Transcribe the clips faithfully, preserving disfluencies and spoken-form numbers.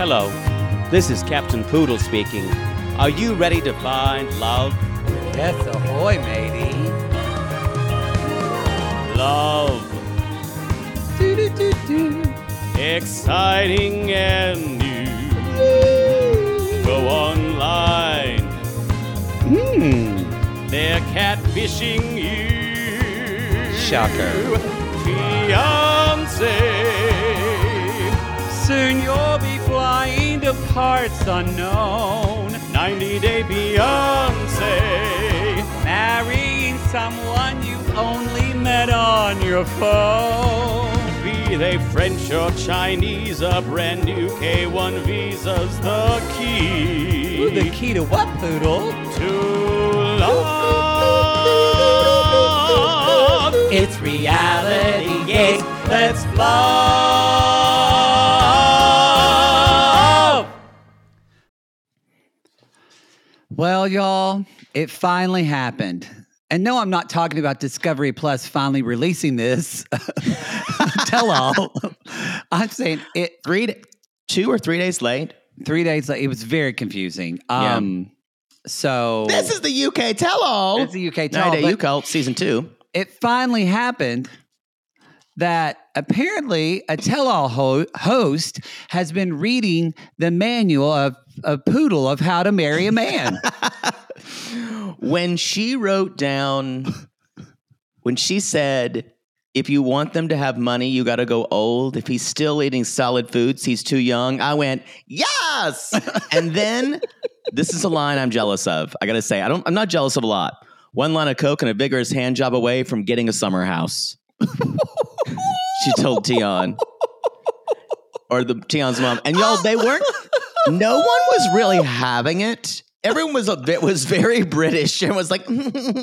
Hello, this is Captain Poodle speaking. Are you ready to find love? Yes, ahoy, matey. Love. Do-do-do-do. Exciting and new. Go online. Hmm. They're catfishing you. Shocker. Fiancé. Soon you'll be flying to parts unknown. ninety-day Beyonce. Marrying someone you've only met on your phone. Be they French or Chinese, a brand new K one visa's the key. Ooh, the key to what, Poodle? To love. It's reality, yes, let's love. Well, y'all, it finally happened. And no, I'm not talking about Discovery Plus finally releasing this tell-all. I'm saying it Three, two or three days late. three days late. It was very confusing. Um, so This is the U K tell-all. it's the U K tell-all. ninety-day but U K season two. It finally happened that apparently a tell-all ho- host has been reading the manual of a poodle of how to marry a man. When she wrote down, when she said, if you want them to have money, you got to go old. If he's still eating solid foods, he's too young. I went, yes. And then this is a line I'm jealous of. I got to say, I don't, I'm not jealous of a lot. One line of coke and a vigorous hand job away from getting a summer house. She told Tion. Or the Tion's mom. And y'all, they weren't, no one was really having it. Everyone was a bit was very British and was like,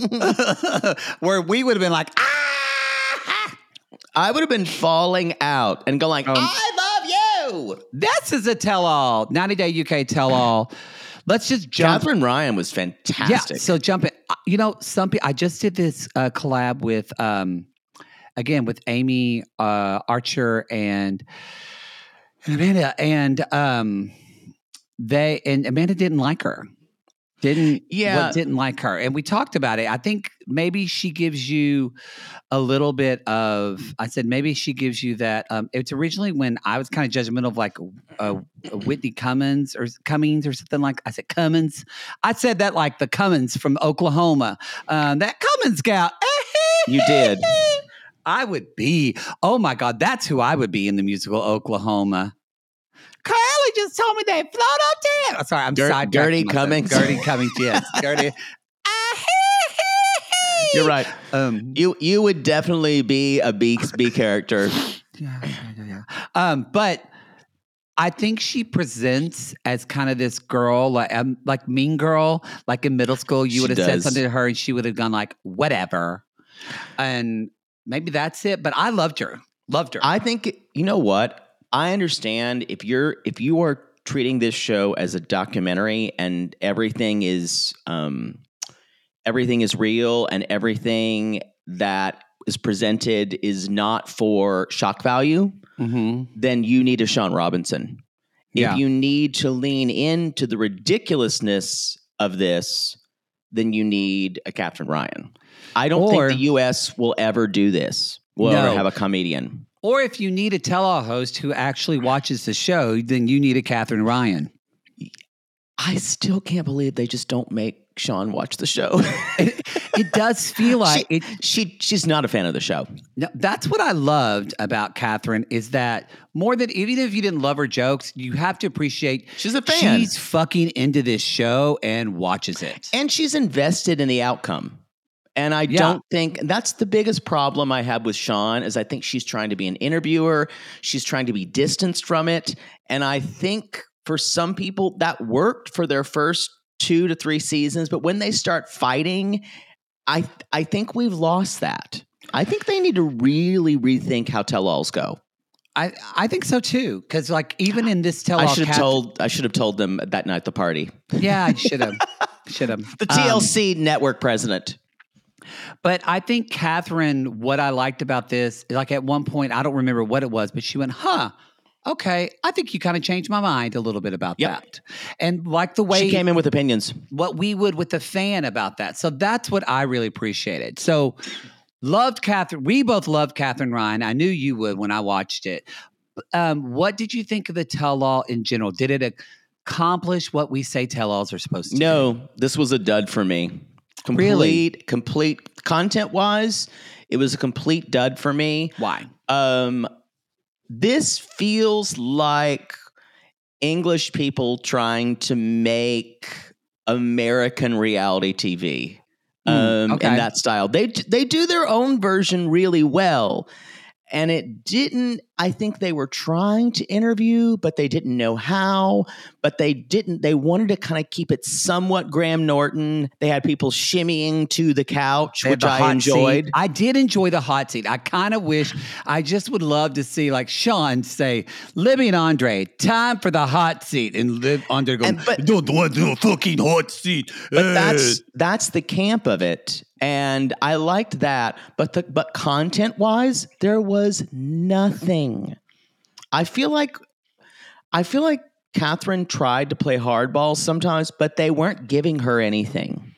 Where we would have been like, ah! I would have been falling out and going like, Um, I love you. This is a tell-all, ninety-day U K tell-all. Let's just jump. Catherine Ryan was fantastic. Yeah, so jump in. Uh, You know, some people, I just did this uh, collab with, um, again, with Amy uh, Archer and, and Amanda, and um, they, and Amanda didn't like her. Didn't, Yeah. what, didn't like her. And we talked about it. I think maybe she gives you a little bit of, I said, maybe she gives you that. Um, it's originally when I was kind of judgmental of like uh, Whitney Cummings or Cummings or something like, I said Cummins. I said that like the Cummins from Oklahoma. Um, that Cummins gal. You did. I would be, oh my God, that's who I would be in the musical Oklahoma. Carly just told me they float up to him. Oh, sorry, I'm Ger- sidetracking Gertie myself. Cummings. Gertie Cummings, yes. Gertie. You're right. Um, You you would definitely be a Bixby character. yeah, yeah, yeah, yeah. Um, but I think she presents as kind of this girl, like um, like Mean Girl. Like in middle school, you She would have said does. something to her, and she would have gone like, "Whatever," and maybe that's it. But I loved her. Loved her. I think, you know what? I understand if you're if you are treating this show as a documentary and everything is um, everything is real and everything that is presented is not for shock value, mm-hmm. then you need a Sean Robinson. Yeah. If you need to lean into the ridiculousness of this, then you need a Catherine Ryan. I don't Or- think the U S will ever do this. Will No. ever have a comedian. Or if you need a tell-all host who actually watches the show, then you need a Catherine Ryan. I still can't believe they just don't make Sean watch the show. It, it does feel like she, it. she she's not a fan of the show. No, that's what I loved about Catherine is that more than even if you didn't love her jokes, you have to appreciate She's a fan. She's fucking into this show and watches it. And she's invested in the outcome. And I Yeah. don't think that's the biggest problem I have with Sean is I think she's trying to be an interviewer. She's trying to be distanced from it. And I think for some people that worked for their first two to three seasons. But when they start fighting, I I think we've lost that. I think they need to really rethink how tell-alls go. I, I think so too. Because like even in this tell-all, I should have Catherine- told I should have told them that night at the party. Yeah, I should have. Should have. The T L C network president. But I think Catherine, what I liked about this, like at one point, I don't remember what it was, but she went, huh, Okay, I think you kind of changed my mind a little bit about Yep. that. And like the way She came in with opinions. what we would with the fan about that. So that's what I really appreciated. So loved Catherine. We both loved Catherine Ryan. I knew you would when I watched it. Um, what did you think of the tell-all in general? Did it accomplish what we say tell-alls are supposed to do? No, this was a dud for me. Complete, Really? complete content-wise, it was a complete dud for me. Why? Um, this feels like English people trying to make American reality T V um, Mm, okay. in that style. They they do their own version really well. And it didn't, I think they were trying to interview, but they didn't know how. But they didn't, they wanted to kind of keep it somewhat Graham Norton. They had people shimmying to the couch, They had which the I hot enjoyed. seat. I did enjoy the hot seat. I kind of wish, I just would love to see like Sean say, Libby and Andre, time for the hot seat. And Liv, Andre going, And- but- don't want the fucking hot seat. But Eh." that's that's the camp of it. And I liked that. But the, but content wise, there was nothing. I feel like I feel like Catherine tried to play hardball sometimes, but they weren't giving her anything.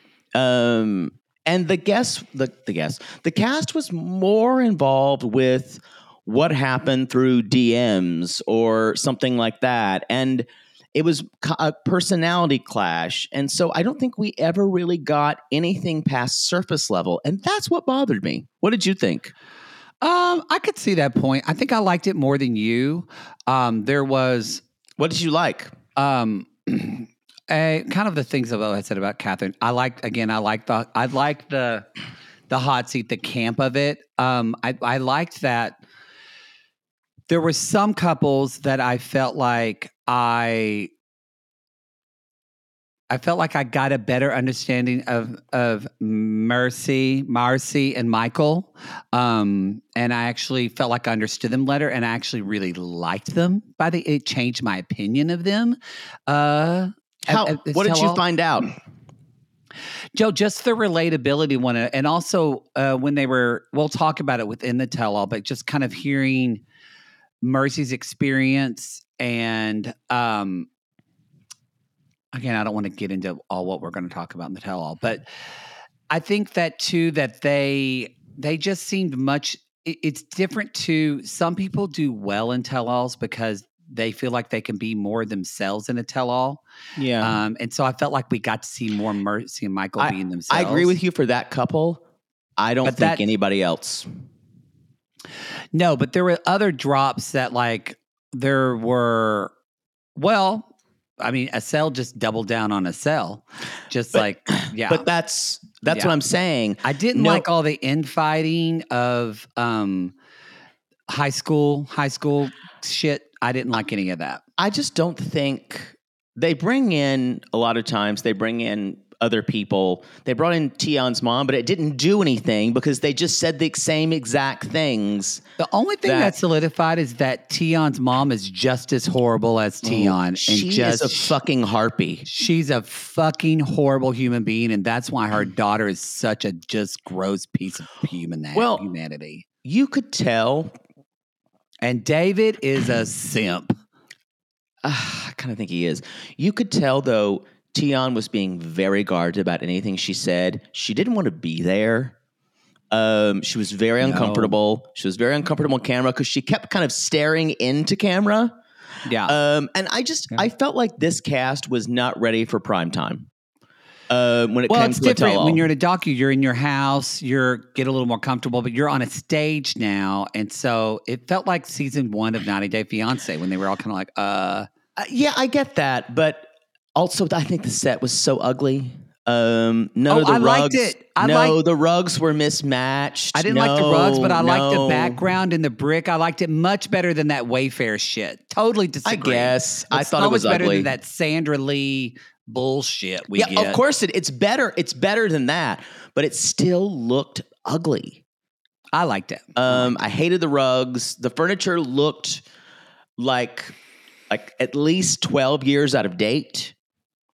Um and the guest the, the guest the cast was more involved with what happened through D Ms or something like that. And it was a personality clash. And so I don't think we ever really got anything past surface level. And that's what bothered me. What did you think? Um, I could see that point. I think I liked it more than you. Um, there was What did you like? um, a, kind of the things that I said about Catherine. I liked again. I liked the. I liked the the hot seat, the camp of it. Um, I I liked that. There were some couples that I felt like I. I felt like I got a better understanding of of Mercy, Marcy, and Michael, um, and I actually felt like I understood them better, and I actually really liked them. By the, it changed my opinion of them. Uh, How, at- at what did you tell-all. find out? Joe, just the relatability one, uh, and also uh, when they were, we'll talk about it within the tell-all, but just kind of hearing Mercy's experience and. Um, Again, I don't want to get into all what we're going to talk about in the tell-all, but I think that too that they they just seemed much. It, it's different to some people do well in tell-alls because they feel like they can be more themselves in a tell-all. Yeah. Um, and so I felt like we got to see more Mercy and Michael I, being themselves. I agree with you for that couple. I don't But think that- anybody else. No, but there were other drops that like there were. Well, I mean, Estelle just doubled down on Estelle, just But- like yeah. But that's that's Yeah. what I'm saying. I didn't No- like all the infighting of um, high school, high school shit. I didn't like any of that. I just don't think they bring in a lot of times they bring in other people. They brought in Tion's mom, but it didn't do anything because they just said the same exact things. The only thing That- that, solidified is that Tion's mom is just as horrible as Tion, and She just is a fucking harpy. she's a fucking horrible human being, and that's why her daughter is such a just gross piece of human Well- humanity. You could tell. And David is a simp. Uh, I kind of think he is. You could tell though. Tion was being very guarded about anything she said. She didn't want to be there. Um, she was very No. uncomfortable. She was very uncomfortable on camera because she kept kind of staring into camera. Yeah. Um, and I just, I felt like this cast was not ready for prime time. Uh, when it Well, came it's to a different tell-all. when you're in a docu. You're in your house. You're get a little more comfortable, but you're on a stage now, and so it felt like season one of ninety Day Fiance when they were all kind of like, uh, Uh, yeah, I get that, but also I think the set was so ugly. Um, none Oh, of the I rugs. liked it. I no, liked- the rugs were mismatched. I didn't like the rugs, but I liked the No. background and the brick. I liked it much better than that Wayfair shit. Totally I disagree. guess I It's thought so it was much better ugly. than that Sandra Lee bullshit we yeah, get. of course it, it's better. It's better than that, but it still looked ugly. I liked it. Um, I hated the rugs. The furniture looked like like at least twelve years out of date.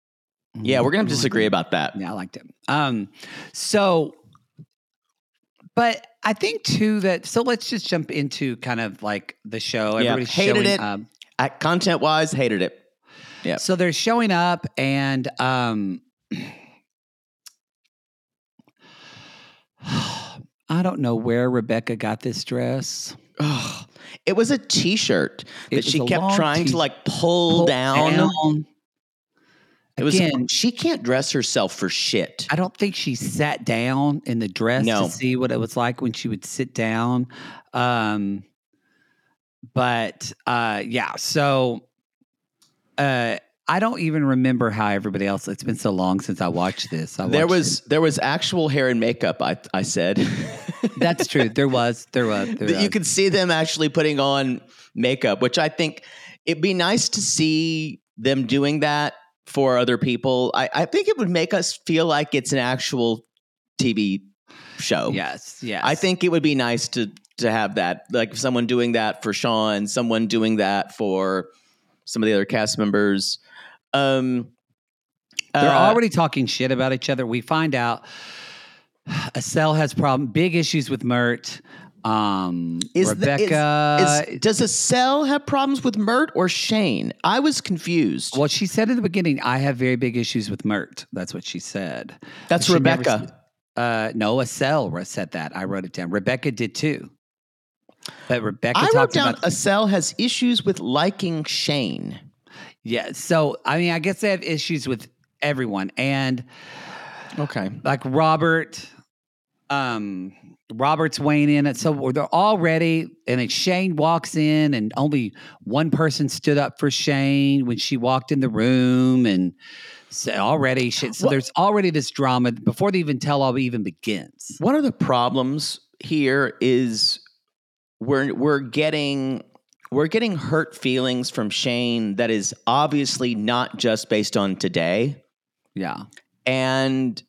Yeah, we're gonna disagree about that. Yeah, I liked it. Um, so But I think too that so let's just jump into kind of like the show. Yeah, Everybody's hated showing it. up. I, content wise, hated it. Yeah. So they're showing up, and um, I don't know where Rebecca got this dress. Oh, it was a T-shirt It that was she a kept long trying t- to like pull, Pull down. down. It was. Again, She can't dress herself for shit. I don't think she sat down in the dress No. to see what it was like when she would sit down. Um, but uh, yeah, so uh, I don't even remember how everybody else. It's been so long since I watched this. I There watched was there was actual hair and makeup. I I said. it. That's true. There was. There was. There That was. you could see them actually putting on makeup, which I think it'd be nice to see them doing that for other people. I, I think it would make us feel like it's an actual T V show. Yes. Yes. I think it would be nice to to have that, like someone doing that for Sean, someone doing that for some of the other cast members. Um, they're uh, already talking shit about each other. We find out Estelle has problem, big issues with Mert. Um, Is Rebecca. The, is, is, does Estelle have problems with Mert or Shane? I was confused. Well, she said in the beginning, I have very big issues with Mert. That's what she said. That's She never Rebecca. s- uh, no, Estelle said that. I wrote it down. Rebecca did too. But Rebecca I wrote talked down about Estelle has issues with liking Shane. yeah. So I mean, I guess they have issues with everyone, and Okay. like Robert, um, Robert's weighing in it. So they're all ready, and then Shane walks in, and only one person stood up for Shane when she walked in the room, and so already, she, so Well- there's already this drama before the even tell all even begins. One of the problems here is we're we're getting we're getting hurt feelings from Shane that is obviously not just based on today. Yeah, And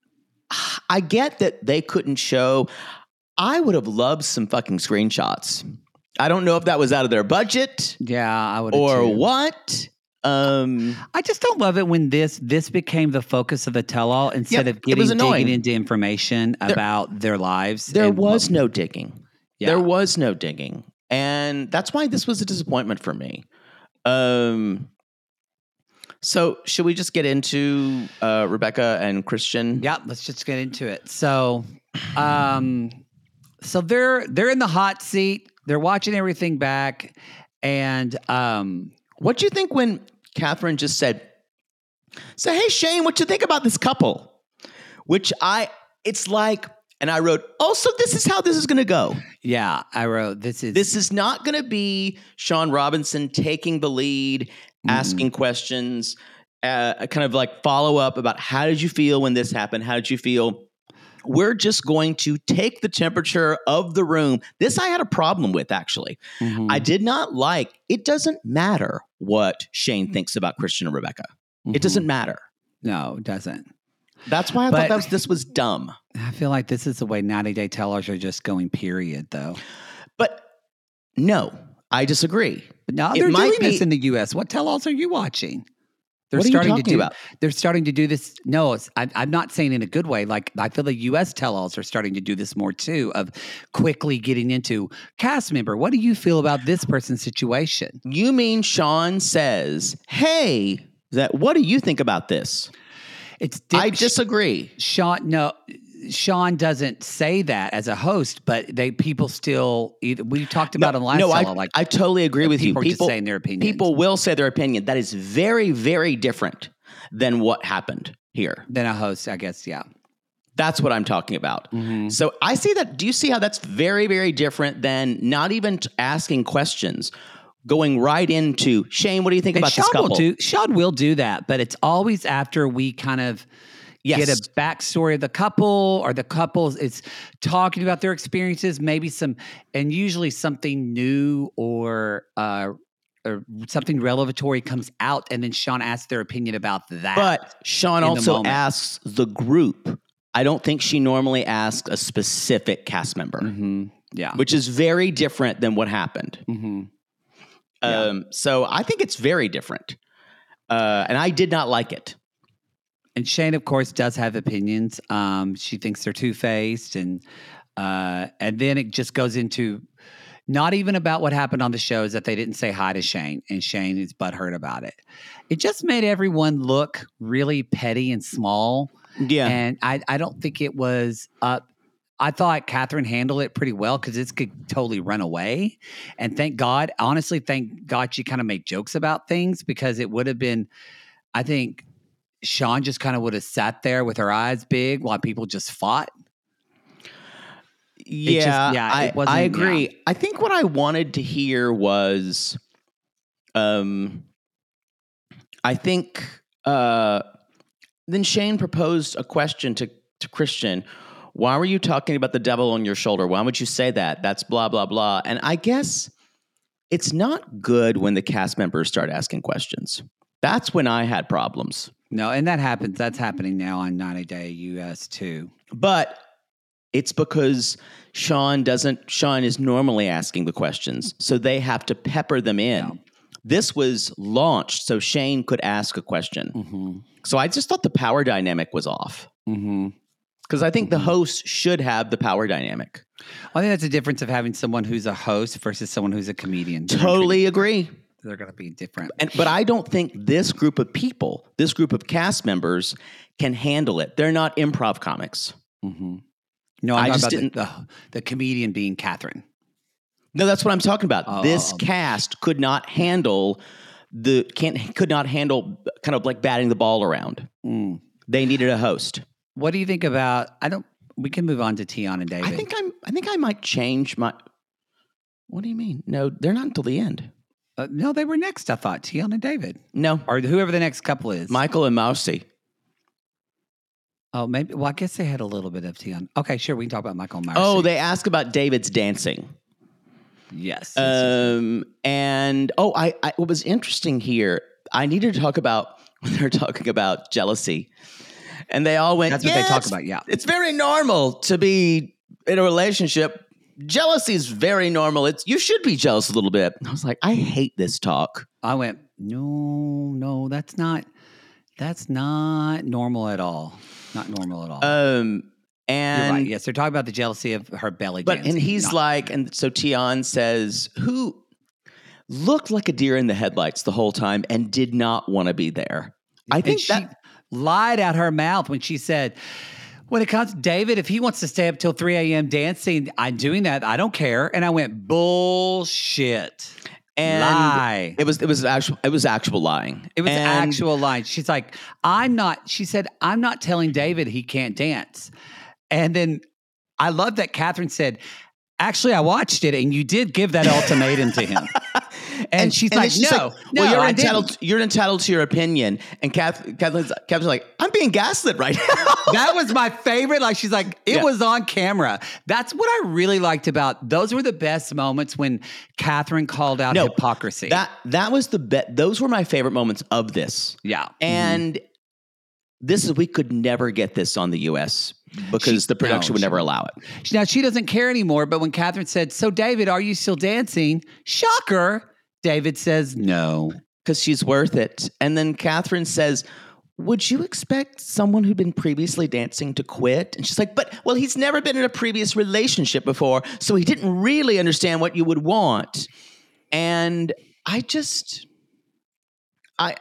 I get that they couldn't show. I would have loved some fucking screenshots. I don't know if that was out of their budget yeah, I would. or too. what. Um, I just don't love it when this this became the focus of the tell-all instead Yep, of it was getting annoying. digging into information about their lives. there and was what- no digging. Yeah. There was no digging. And that's why this was a disappointment for me. Um, so should we just get into uh, Rebecca and Christian? Yeah, let's just get into it. So, um, so they're they're in the hot seat. They're watching everything back, and um, What do you think when Catherine just said, "So hey Shane, what you think about this couple?" Which I, it's like, and I wrote, "Oh, so this is how this is going to go. yeah, I wrote this is This is not going to be Sean Robinson taking the lead, asking questions, uh, kind of like follow up about how did you feel when this happened? How did you feel?" We're just going to take the temperature of the room. This I had a problem with, actually. Mhm. I did not like, it doesn't matter what Shane thinks about Christian and Rebecca. Mhm. It doesn't matter. No, it doesn't. That's why I But- thought that was, this was dumb. I feel like this is the way ninety Day Tellers are just going. Period, though. But no, I disagree. But now It they're might doing this be- in the U S. What tell-alls are you watching? They're What are you starting to talking do. about? They're starting to do this. No, it's, I, I'm not saying in a good way. Like I feel the U S tell-alls are starting to do this more too. Of quickly getting into cast member. What do you feel about this person's situation? You mean Sean says, "Hey, that what do you think about this?" It's I Dick- disagree. Sean. No, Sean doesn't say that as a host, but they people still. Either, we talked about in last no, I, tell-all, like I totally agree with you. people are just saying their opinions. People will say their opinion. That is very, very different than what happened here. than a host, I guess. Yeah. That's what I'm talking about. Mhm. So I see that. Do you see how that's very, very different than not even t- asking questions, going right into Shane? What do you think And about Sean this couple? will do. Sean will do that, but it's always after we kind of Yes. get a backstory of the couple, or the couples it's talking about their experiences, maybe some, and usually something new or uh, or something revelatory comes out, and then Sean asks their opinion about that. But Sean in the also moment. asks the group. I don't think she normally asks a specific cast member, hmm yeah, which is very different than what happened. hmm Yeah. Um, so I think it's very different. Uh, and I did not like it. and Shane, of course, does have opinions. Um, she thinks they're two faced, and Uh, and then it just goes into not even about what happened on the show, is that they didn't say hi to Shane, and Shane is butthurt about it. It just made everyone look really petty and small. Yeah. And I, I don't think it was up. I thought Catherine handled it pretty well because this could totally run away. And thank God, honestly, thank God she kind of made jokes about things, because it would have been, I think Sean just kind of would have sat there with her eyes big while people just fought. Yeah, just- yeah, I, it wasn't- I agree. yeah. I think what I wanted to hear was, um, I think uh, then Shane proposed a question to, to Christian. Why were you talking about the devil on your shoulder? Why would you say that? That's blah, blah, blah. And I guess it's not good when the cast members start asking questions. That's when I had problems. No, and that happens. That's happening now on ninety Day U S too. But it's because Sean doesn't, Sean is normally asking the questions, so they have to pepper them in. Yeah. This was launched so Shane could ask a question. Mm-hmm. So I just thought the power dynamic was off. Mm-hmm. Because I think the host should have the power dynamic. I think that's the difference of having someone who's a host versus someone who's a comedian. Totally agree. They're going to be different. And but I don't think this group of people, this group of cast members, can handle it. They're not improv comics. Mm-hmm. No, I'm I talking just about didn't- the, the, the comedian being Catherine. No, that's what I'm talking about. Oh, this oh, oh. cast could not handle the can't could not handle kind of like batting the ball around. Mm. They needed a host. What do you think about? I don't. We can move on to Tion and David. I think I'm. I think I might change my. What do you mean? No, they're not until the end. Uh, no, they were next. I thought Tion and David, No, or whoever the next couple is. Michael and Mousy. Oh, maybe. Well, I guess they had a little bit of Tion. Okay, sure. We can talk about Michael Myers. Oh, they ask about David's dancing. yes. Um, and oh, I, I what was interesting here. I needed to talk about when they're talking about jealousy, and they all went. That's what "Yeah, they talk it's- about. Yeah. It's very normal to be in a relationship. Jealousy is very normal. It's you should be jealous a little bit. I was like, I hate this talk. I went. No, no, that's not. That's not normal at all. Not normal at all. Um, You're and right. Yes, they're talking about the jealousy of her belly but dancing. and he's not- like, and so Tion says, who looked like a deer in the headlights the whole time and did not want to be there. I And think she that lied out her mouth when she said, when it comes to David, if he wants to stay up till three a.m. dancing, I'm doing that. I don't care. And I went, bullshit. and Lie. it was it was actual it was actual lying. It was And- actual lie. She's like, I'm not, she said, I'm not telling David he can't dance. And then I love that Catherine said, actually, I watched it and you did give that ultimatum to him. And, she's then like, she's no, no, well, you're I entitled. didn't. You're entitled to your opinion. And Kath, Kathleen's, Kathleen's like, I'm being gaslit right now. That was my favorite. Like, she's like, it Yeah. was on camera. That's what I really liked about, those were the best moments when Catherine called out No, hypocrisy. that that was the bet. Those were my favorite moments of this. yeah. And this is we could never get this on the U S because She- the production no, would she- never allow it. Now, she doesn't care anymore, but when Catherine said, so David, are you still dancing? Shocker. David says, no. Because she's worth it. And then Catherine says, would you expect someone who'd been previously dancing to quit? And she's like, but, well, he's never been in a previous relationship before, so he didn't really understand what you would want. And I just, I,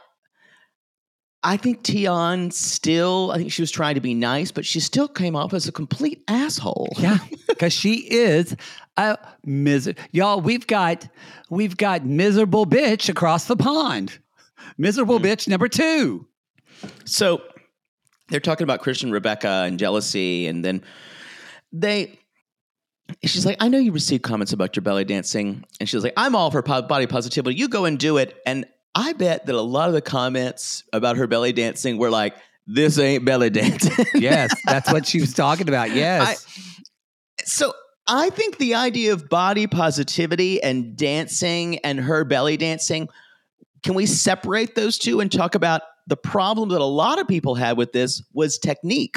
I think Tion still, I think she was trying to be nice, but she still came off as a complete asshole. Yeah, because she is a miserable. Y'all, we've got we've got miserable bitch across the pond. Miserable bitch number two. So they're talking about Christian, Rebecca, and jealousy, and then they. She's like, I know you received comments about your belly dancing, and she's like, I'm all for po- body positivity. You go and do it. And I bet that a lot of the comments about her belly dancing were like, "This ain't belly dancing." Yes, that's what she was talking about. Yes. So I think the idea of body positivity and dancing and her belly dancing, can we separate those two and talk about the problem that a lot of people had with this was technique?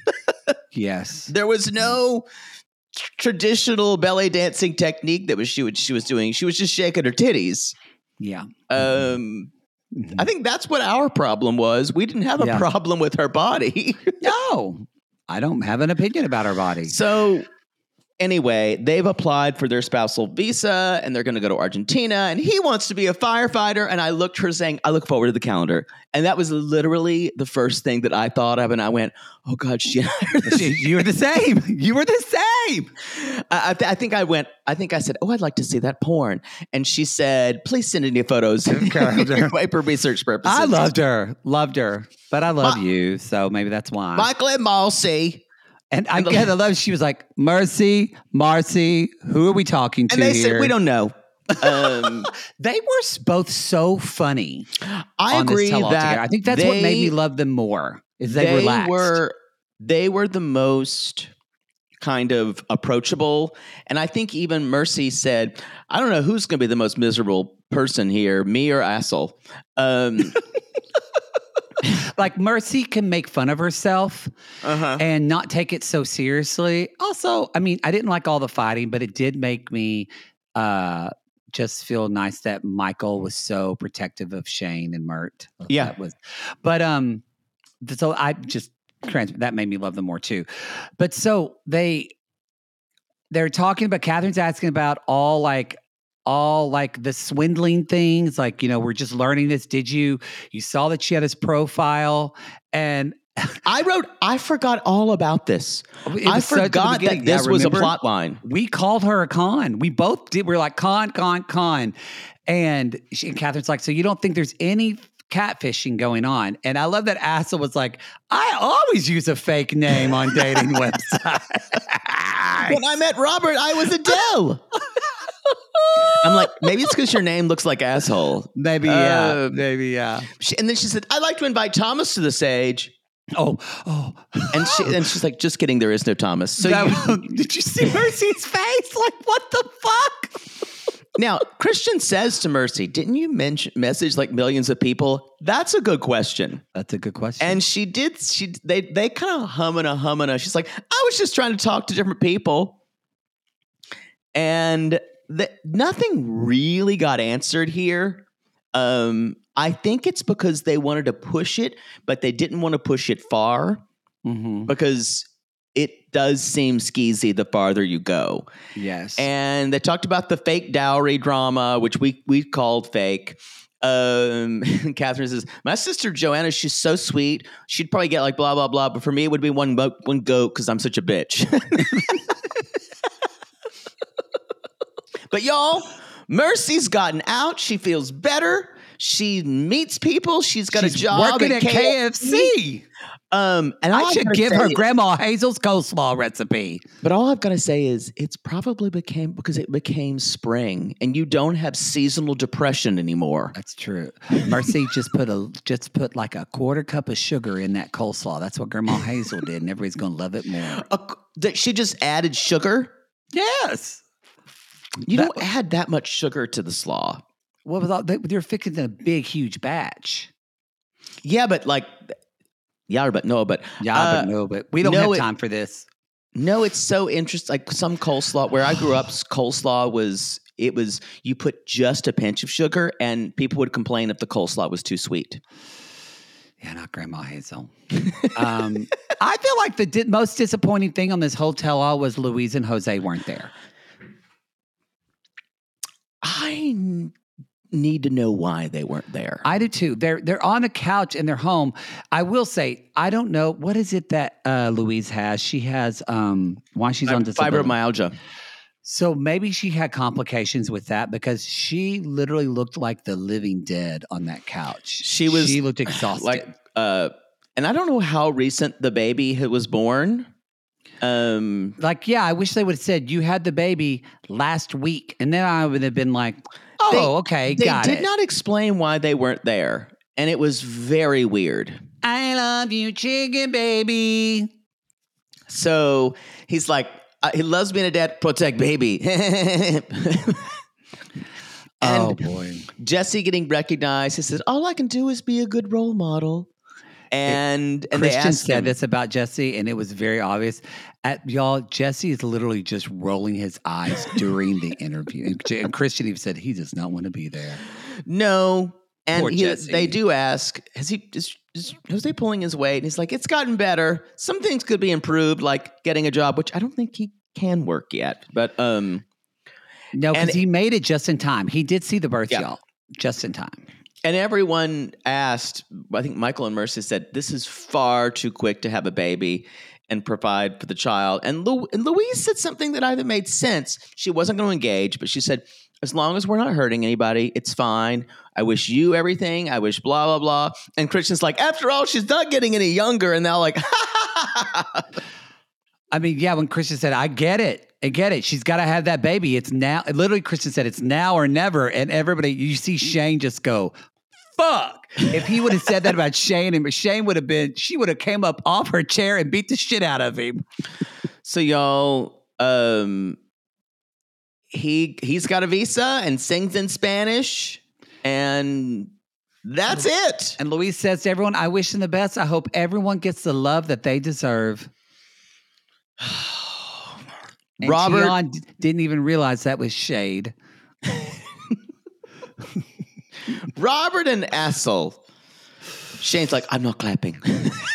Yes. There was no tr- traditional belly dancing technique that was she, was she was doing. She was just shaking her titties. Yeah. Um, Mhm. I think that's what our problem was. We didn't have a Yeah. problem with her body. No, I don't have an opinion about her body. So Anyway, they've applied for their spousal visa and they're going to go to Argentina and he wants to be a firefighter. And I looked her saying, I look forward to the calendar. And that was literally the first thing that I thought of. And I went, oh God, she, you were the same. You were the same. I, I, th- I think I went, I think I said, oh, I'd like to see that porn. And she said, please send any photos for research purposes. I loved her. Loved her. But I love Ma- you. So maybe that's why. Michael and Marcy. And I get I love. She was like, Mercy, Marcy, who are we talking to And they here? said, we don't know. Um, they were both so funny. I on agree this tell-all that together. I think that's they, what made me love them more. Is they, they relaxed. were they were the most kind of approachable, and I think even Mercy said, "I don't know who's going to be the most miserable person here, me or Assel." Um, Like Mercy can make fun of herself uh-huh. and not take it so seriously. Also, I mean, I didn't like all the fighting, but it did make me uh, just feel nice that Michael was so protective of Shane and Mert. Yeah. That was, but um, so I just trans- that made me love them more too. But so they they're talking about Catherine's asking about all like. all like the swindling things, like, you know, we're just learning this. Did you, you saw that she had his profile and I wrote, I forgot all about this. I so forgot that this yeah, was a remember? plot line. We called her a con. We both did. We were like, con, con, con. And, she, and Catherine's like, so you don't think there's any catfishing going on? And I love that Asa was like, I always use a fake name on dating websites. When I met Robert, I was Adele. I'm like, maybe it's because your name looks like asshole. Maybe, yeah. Uh, maybe, yeah. She, and then she said, I'd like to invite Thomas to the stage. Oh, oh. And she and she's like, just kidding, there is no Thomas. So That you, was- did you see Mercy's face? Like, what the fuck? now, Christian says to Mercy, didn't you mention message like millions of people? That's a good question. That's a good question. And she did, she they they kind of humming a humming a. She's like, I was just trying to talk to different people. And the, nothing really got answered here. Um, I think it's because they wanted to push it, but they didn't want to push it far mm-hmm. because it does seem skeezy the farther you go. Yes. And they talked about the fake dowry drama, which we we called fake. Um, Catherine says, my sister Joanna, she's so sweet. She'd probably get like blah, blah, blah. But for me, it would be one, mo- one goat because I'm such a bitch. But y'all, Mercy's gotten out. She feels better. She meets people. She's got She's a job working at, at K F C. Um, and I all should I've give gotta her say- Grandma Hazel's coleslaw recipe. But all I've got to say is it's probably became because it became spring and you don't have seasonal depression anymore. That's true. Mercy just put a just put like a quarter cup of sugar in that coleslaw. That's what Grandma Hazel did, and everybody's gonna love it more. A, that she just added sugar. Yes. You That- don't add that much sugar to the slaw. What was all they, they're fixing a big, huge batch. Yeah, but like, yeah, but no, but Yeah, uh, but no, but we don't no, have it- time for this. no, it's so interesting. Like some coleslaw, where I grew up, coleslaw was it was you put just a pinch of sugar, and people would complain if the coleslaw was too sweet. Yeah, not Grandma Hazel. um, I feel like the di- most disappointing thing on this whole tell-all was Louise and Jose weren't there. I n- need to know why they weren't there. I do too. They're they're on a couch in their home. I will say, I don't know what is it that uh, Louise has. She has um, why she's on disability. Fibromyalgia. So maybe she had complications with that because she literally looked like the living dead on that couch. She was She looked exhausted. Like, uh, and I don't know how recent the baby had- was born. Um, Like, yeah, I wish they would have said you had the baby last week, and then I would have been like, oh, They- okay, they got did it. not explain why they weren't there, and it was very weird. I love you, chicken baby. So he's like, uh, he loves being a dad, protect baby. And Oh boy. Jesse getting recognized. He says, all I can do is be a good role model. And and they Christian asked said him, this about Jesse, and it was very obvious. At y'all, Jesse is literally just rolling his eyes during the interview, and, and Christian even said he does not want to be there. no. And Poor he, Jesse. they do ask, has he is, is Jose pulling his weight? And he's like, it's gotten better. Some things could be improved, like getting a job, which I don't think he can work yet. But um, No, And- because he made it just in time. He did see the birth, Yeah. y'all, just in time. and everyone asked, I think Michael and Mercy said, this is far too quick to have a baby and provide for the child. And, Lu- and Louise said something that either made sense. She wasn't going to engage, but she said, as long as we're not hurting anybody, it's fine. I wish you everything. I wish blah, blah, blah. And Christian's like, after all, she's not getting any younger. And they're like, I mean, yeah, when Christian said, I get it. I get it. She's got to have that baby. It's now. Literally, Christian said, it's now or never. And everybody, you see Shane just go, fuck. If he would have said that about Shane, and Shane would have been, she would have came up off her chair and beat the shit out of him. so y'all, um, he, he's got a visa and sings in Spanish. And that's it. And Louise says to everyone, I wish them the best. I hope everyone gets the love that they deserve. And Robert- Tian d- didn't even realize that was shade. Robert and Essel. Shane's like, I'm not clapping. Which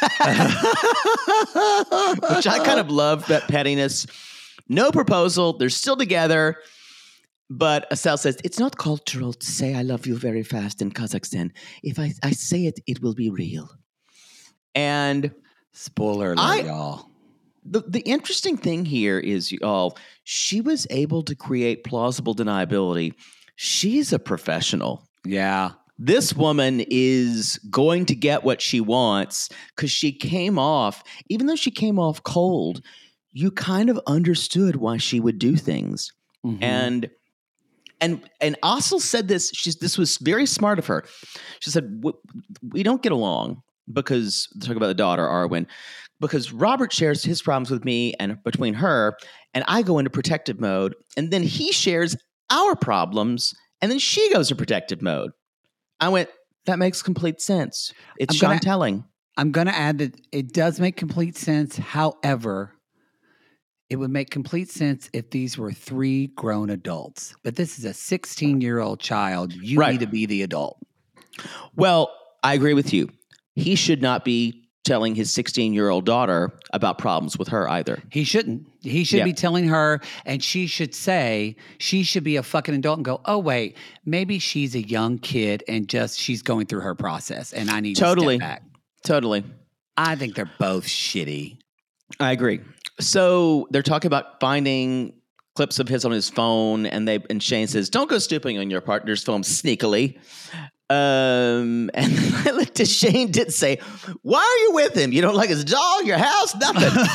I kind of love that pettiness. No proposal. They're still together. But Essel says, it's not cultural to say I love you very fast in Kazakhstan. If I, I say it, it will be real. And Spoiler alert, I- y'all. the, the interesting thing here is, y'all, she was able to create plausible deniability. She's a professional. Yeah. This woman is going to get what she wants because she came off, even though she came off cold, you kind of understood why she would do things. Mhm. And and and Assel said this, she's this was very smart of her. She said, "W- we don't get along because, talk about the daughter, Arwen, because Robert shares his problems with me and between her, and I go into protective mode, and then he shares our problems, and then she goes to protective mode." I went, that makes complete sense. It's I'm Sean gonna- telling. I'm going to add that it does make complete sense. However, it would make complete sense if these were three grown adults. But this is a sixteen-year-old child. You Right. need to be the adult. Well, I agree with you. He should not be telling his sixteen-year-old daughter about problems with her either. He shouldn't. He should Yeah. be telling her, and she should say, she should be a fucking adult and go, oh, wait, maybe she's a young kid and just she's going through her process and I need Totally. to step back. Totally. I think they're both shitty. I agree. So they're talking about finding clips of his on his phone, and they and Shane says, "Don't go snooping on your partner's phone sneakily." Um, and I looked at Shane. Did say, "Why are you with him? You don't like his dog, your house, nothing."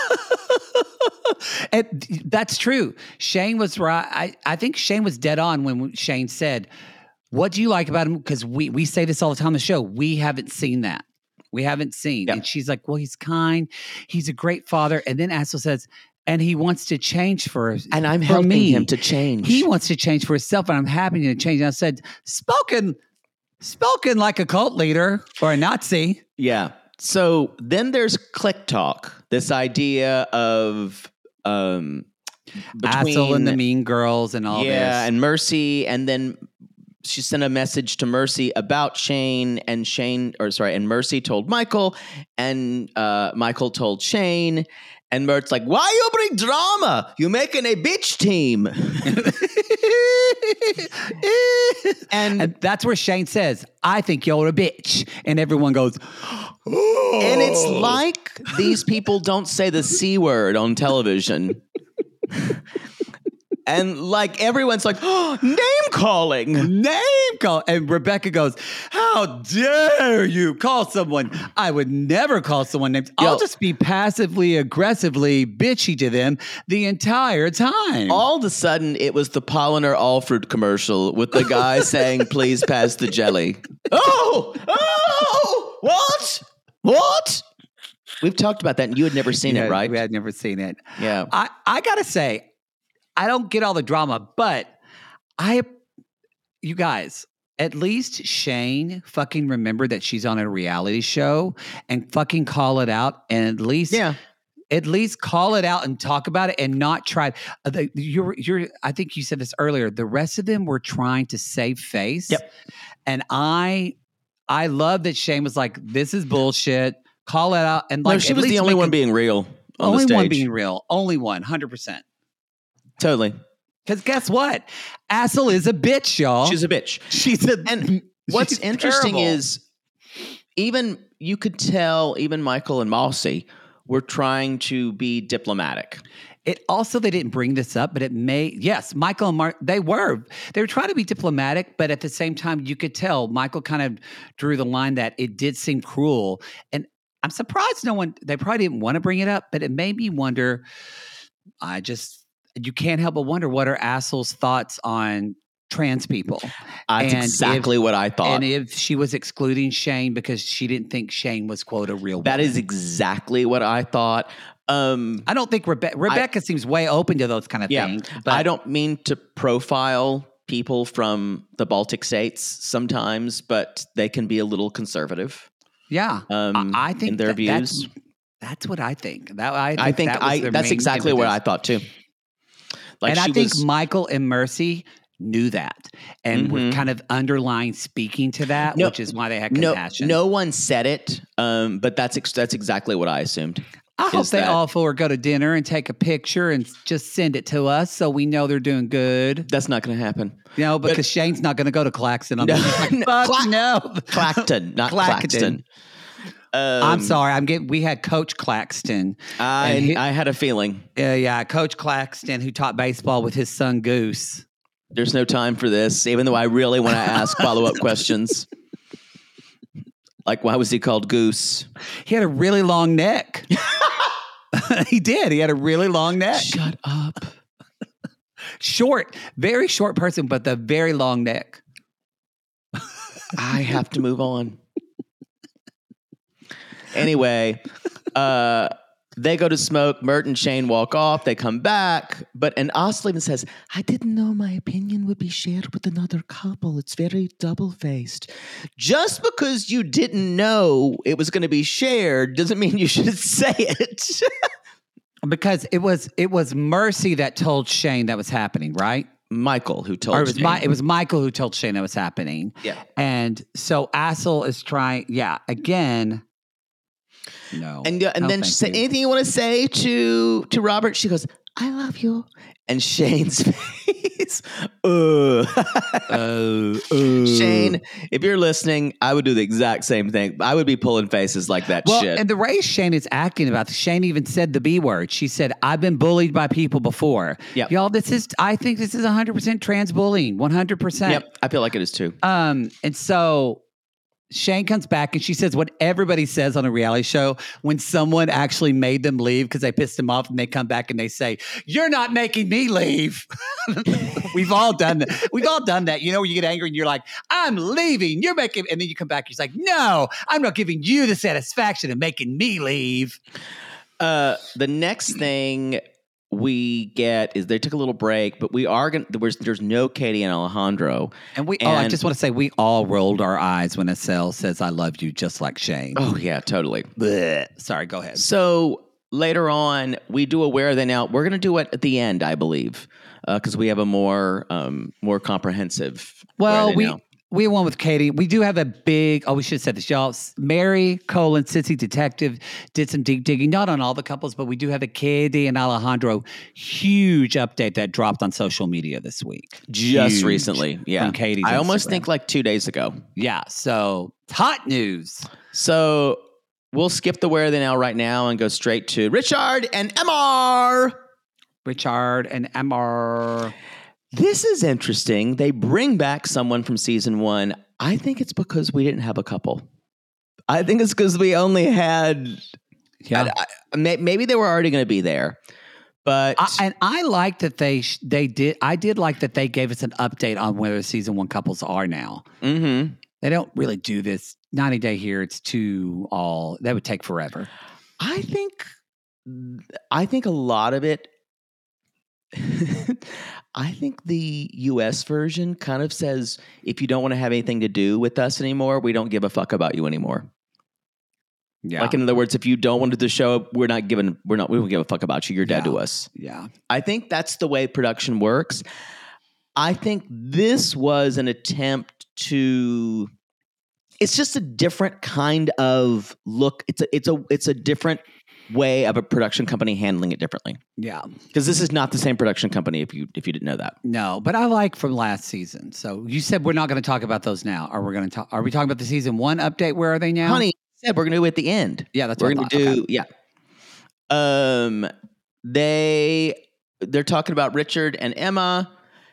And that's true. Shane was right. I, I think Shane was dead on when Shane said, what do you like about him? Because we, we say this all the time on the show. We haven't seen that. We haven't seen. Yeah. And she's like, well, he's kind. He's a great father. And then Assel says, and he wants to change for And I'm for helping me. him to change. He wants to change for himself, and I'm happy to change. And I said, spoken, spoken like a cult leader or a Nazi. Yeah. So then there's click talk. This idea of um between Assel and the Mean Girls and all yeah, this. and Mercy, and then she sent a message to Mercy about Shane, and Shane, or sorry, and Mercy told Michael, and uh, Michael told Shane, and Mert's like, "Why you bring drama? You making a bitch team?" and And that's where Shane says, I think you're a bitch. And everyone goes, and it's like these people don't say the C word on television. And like everyone's like, oh, name calling. name call. And Rebecca goes, how dare you call someone? I would never call someone named. Yo. I'll just be passively aggressively bitchy to them the entire time. All of a sudden, it was the Polliner Alfred commercial with the guy saying, please pass the jelly. Oh, oh, what? What? We've talked about that, and you had never seen Yeah, it, right? We had never seen it. Yeah. I, I gotta say, I don't get all the drama, but I, you guys, at least Shane fucking remembered that she's on a reality show and fucking call it out, and at least, Yeah. at least call it out and talk about it and not try. Uh, the, you're, you're. I think you said this earlier. The rest of them were trying to save face. Yep. And I, I love that Shane was like, "This is bullshit." Call it out, and like no, she at was the least only make one a- being real. on Only the one stage. being real. Only one, one hundred percent. Totally. Because guess what? Assel is a bitch, y'all. She's a bitch. She's a And what's she's interesting terrible. is even you could tell even Michael and Mossy were trying to be diplomatic. It also, they didn't bring this up, but it may, yes, Michael and Mark, they were. They were trying to be diplomatic, but at the same time, you could tell Michael kind of drew the line that it did seem cruel. And I'm surprised no one, they probably didn't want to bring it up, but it made me wonder, I just, you can't help but wonder what are Assel's thoughts on trans people. That's And exactly if- what I thought. And if she was excluding Shane because she didn't think Shane was, quote, a real That woman. is exactly what I thought. Um, I don't think Rebe- Rebecca seems way open to those kind of yeah, things. But I don't mean to profile people from the Baltic states sometimes, but they can be a little conservative. Yeah, Um, I, I think in their that- views. That's, that's what I think. That I think, I think that was I their that's main exactly what I impetus. thought too. Like and she I think was, Michael and Mercy knew that, and were Mhm. kind of underlying speaking to that, No, which is why they had no, compassion. no one said it, um, but that's ex- that's exactly what I assumed. I hope is they that- all four go to dinner and take a picture and just send it to us so we know they're doing good. That's not going to happen. You know, because But- Shane's not going to go to Claxton. On No, this. He's like, no, fuck Cla- no, Clacton, not Clacton. Claxton. Um, I'm sorry. I'm getting. We had Coach Claxton. I and he- I had a feeling. Yeah, yeah, Coach Claxton, who taught baseball with his son Goose. There's no time for this, even though I really want to ask follow up questions. Like, why was he called Goose? He had a really long neck. He did. He had a really long neck. Shut up. Short, very short person, but the very long neck. I have to move on. Anyway, uh, they go to smoke. Mert and Shane walk off. They come back. But and Asli even says, I didn't know my opinion would be shared with another couple. It's very double-faced. Just because you didn't know it was going to be shared doesn't mean you should say it. Because it was it was Mercy that told Shane that was happening, right? Michael, who told Or it was Shane. my, it was Michael who told Shane that was happening. Yeah. And so Assel is trying, yeah, again. No. And uh, and No, then she thank said, you. anything you want to say to to Robert? She goes, I love you. And Shane's face. Ugh. Oh, Shane, if you're listening, I would do the exact same thing. I would be pulling faces like that Well, shit. and the way Shane is acting about this, Shane even said the B word. She said, I've been bullied by people before. Yep. Y'all, this is, I think this is one hundred percent trans bullying, one hundred percent. Yep, I feel like it is too. Um, and so Shane comes back and she says what everybody says on a reality show when someone actually made them leave because they pissed them off, and they come back and they say, you're not making me leave. We've all done that. We've all done that. You know, where you get angry and you're like, I'm leaving. You're making, and then you come back, you're like, no, I'm not giving you the satisfaction of making me leave. Uh, the next thing we get is they took a little break, but we are going. There's there's no Katie and Alejandro. And we, oh, I And- just want to say, we all rolled our eyes when Estelle says, I love you, just like Shane. Oh yeah, totally. Blech. Sorry, go ahead. So later on, we do a Where Are They Now? We're going to do it at the end, I believe, because we have a more um, more comprehensive. Where Are Well, They we Now? we won with Katie. We do have a big. Oh, we should have said this, y'all. Mary Colin, Sissy Detective, did some deep digging. Not on all the couples, but we do have a Katie and Alejandro huge update that dropped on social media this week. just Huge. recently. Yeah, From Katie's I almost Instagram. think like two days ago. Yeah. So it's hot news. So we'll skip the Where Are They Now right now and go straight to Richard and M R. Richard and Emma. This is interesting. They bring back someone from season one. I think it's because we didn't have a couple. I think it's because we only had. Yeah. I- I- may- maybe they were already going to be there, but I, and I like that they sh- they did. I did like that they gave us an update on where the season one couples are now. Mhm. They don't really do this ninety day here. It's too all. That would take forever. I think. I think a lot of it. I think the U S version kind of says, if you don't want to have anything to do with us anymore, we don't give a fuck about you anymore. Yeah. Like in other words, if you don't want to do the show, we're not giving, we're not, we don't give a fuck about you. You're dead Yeah. to us. yeah. I think that's the way production works. I think this was an attempt to. It's just a different kind of look. It's a, it's a, it's a different way of a production company handling it differently. Yeah. Because this is not the same production company if you if you didn't know that. No, but I like from last season. So you said we're not going to talk about those now. Are we going to talk? Are we talking about the season one update? Where are they now? Honey said we're going to do it at the end. Yeah, that's we're what I going to thought. do. Okay. Yeah. Um, they they're talking about Richard and Emma,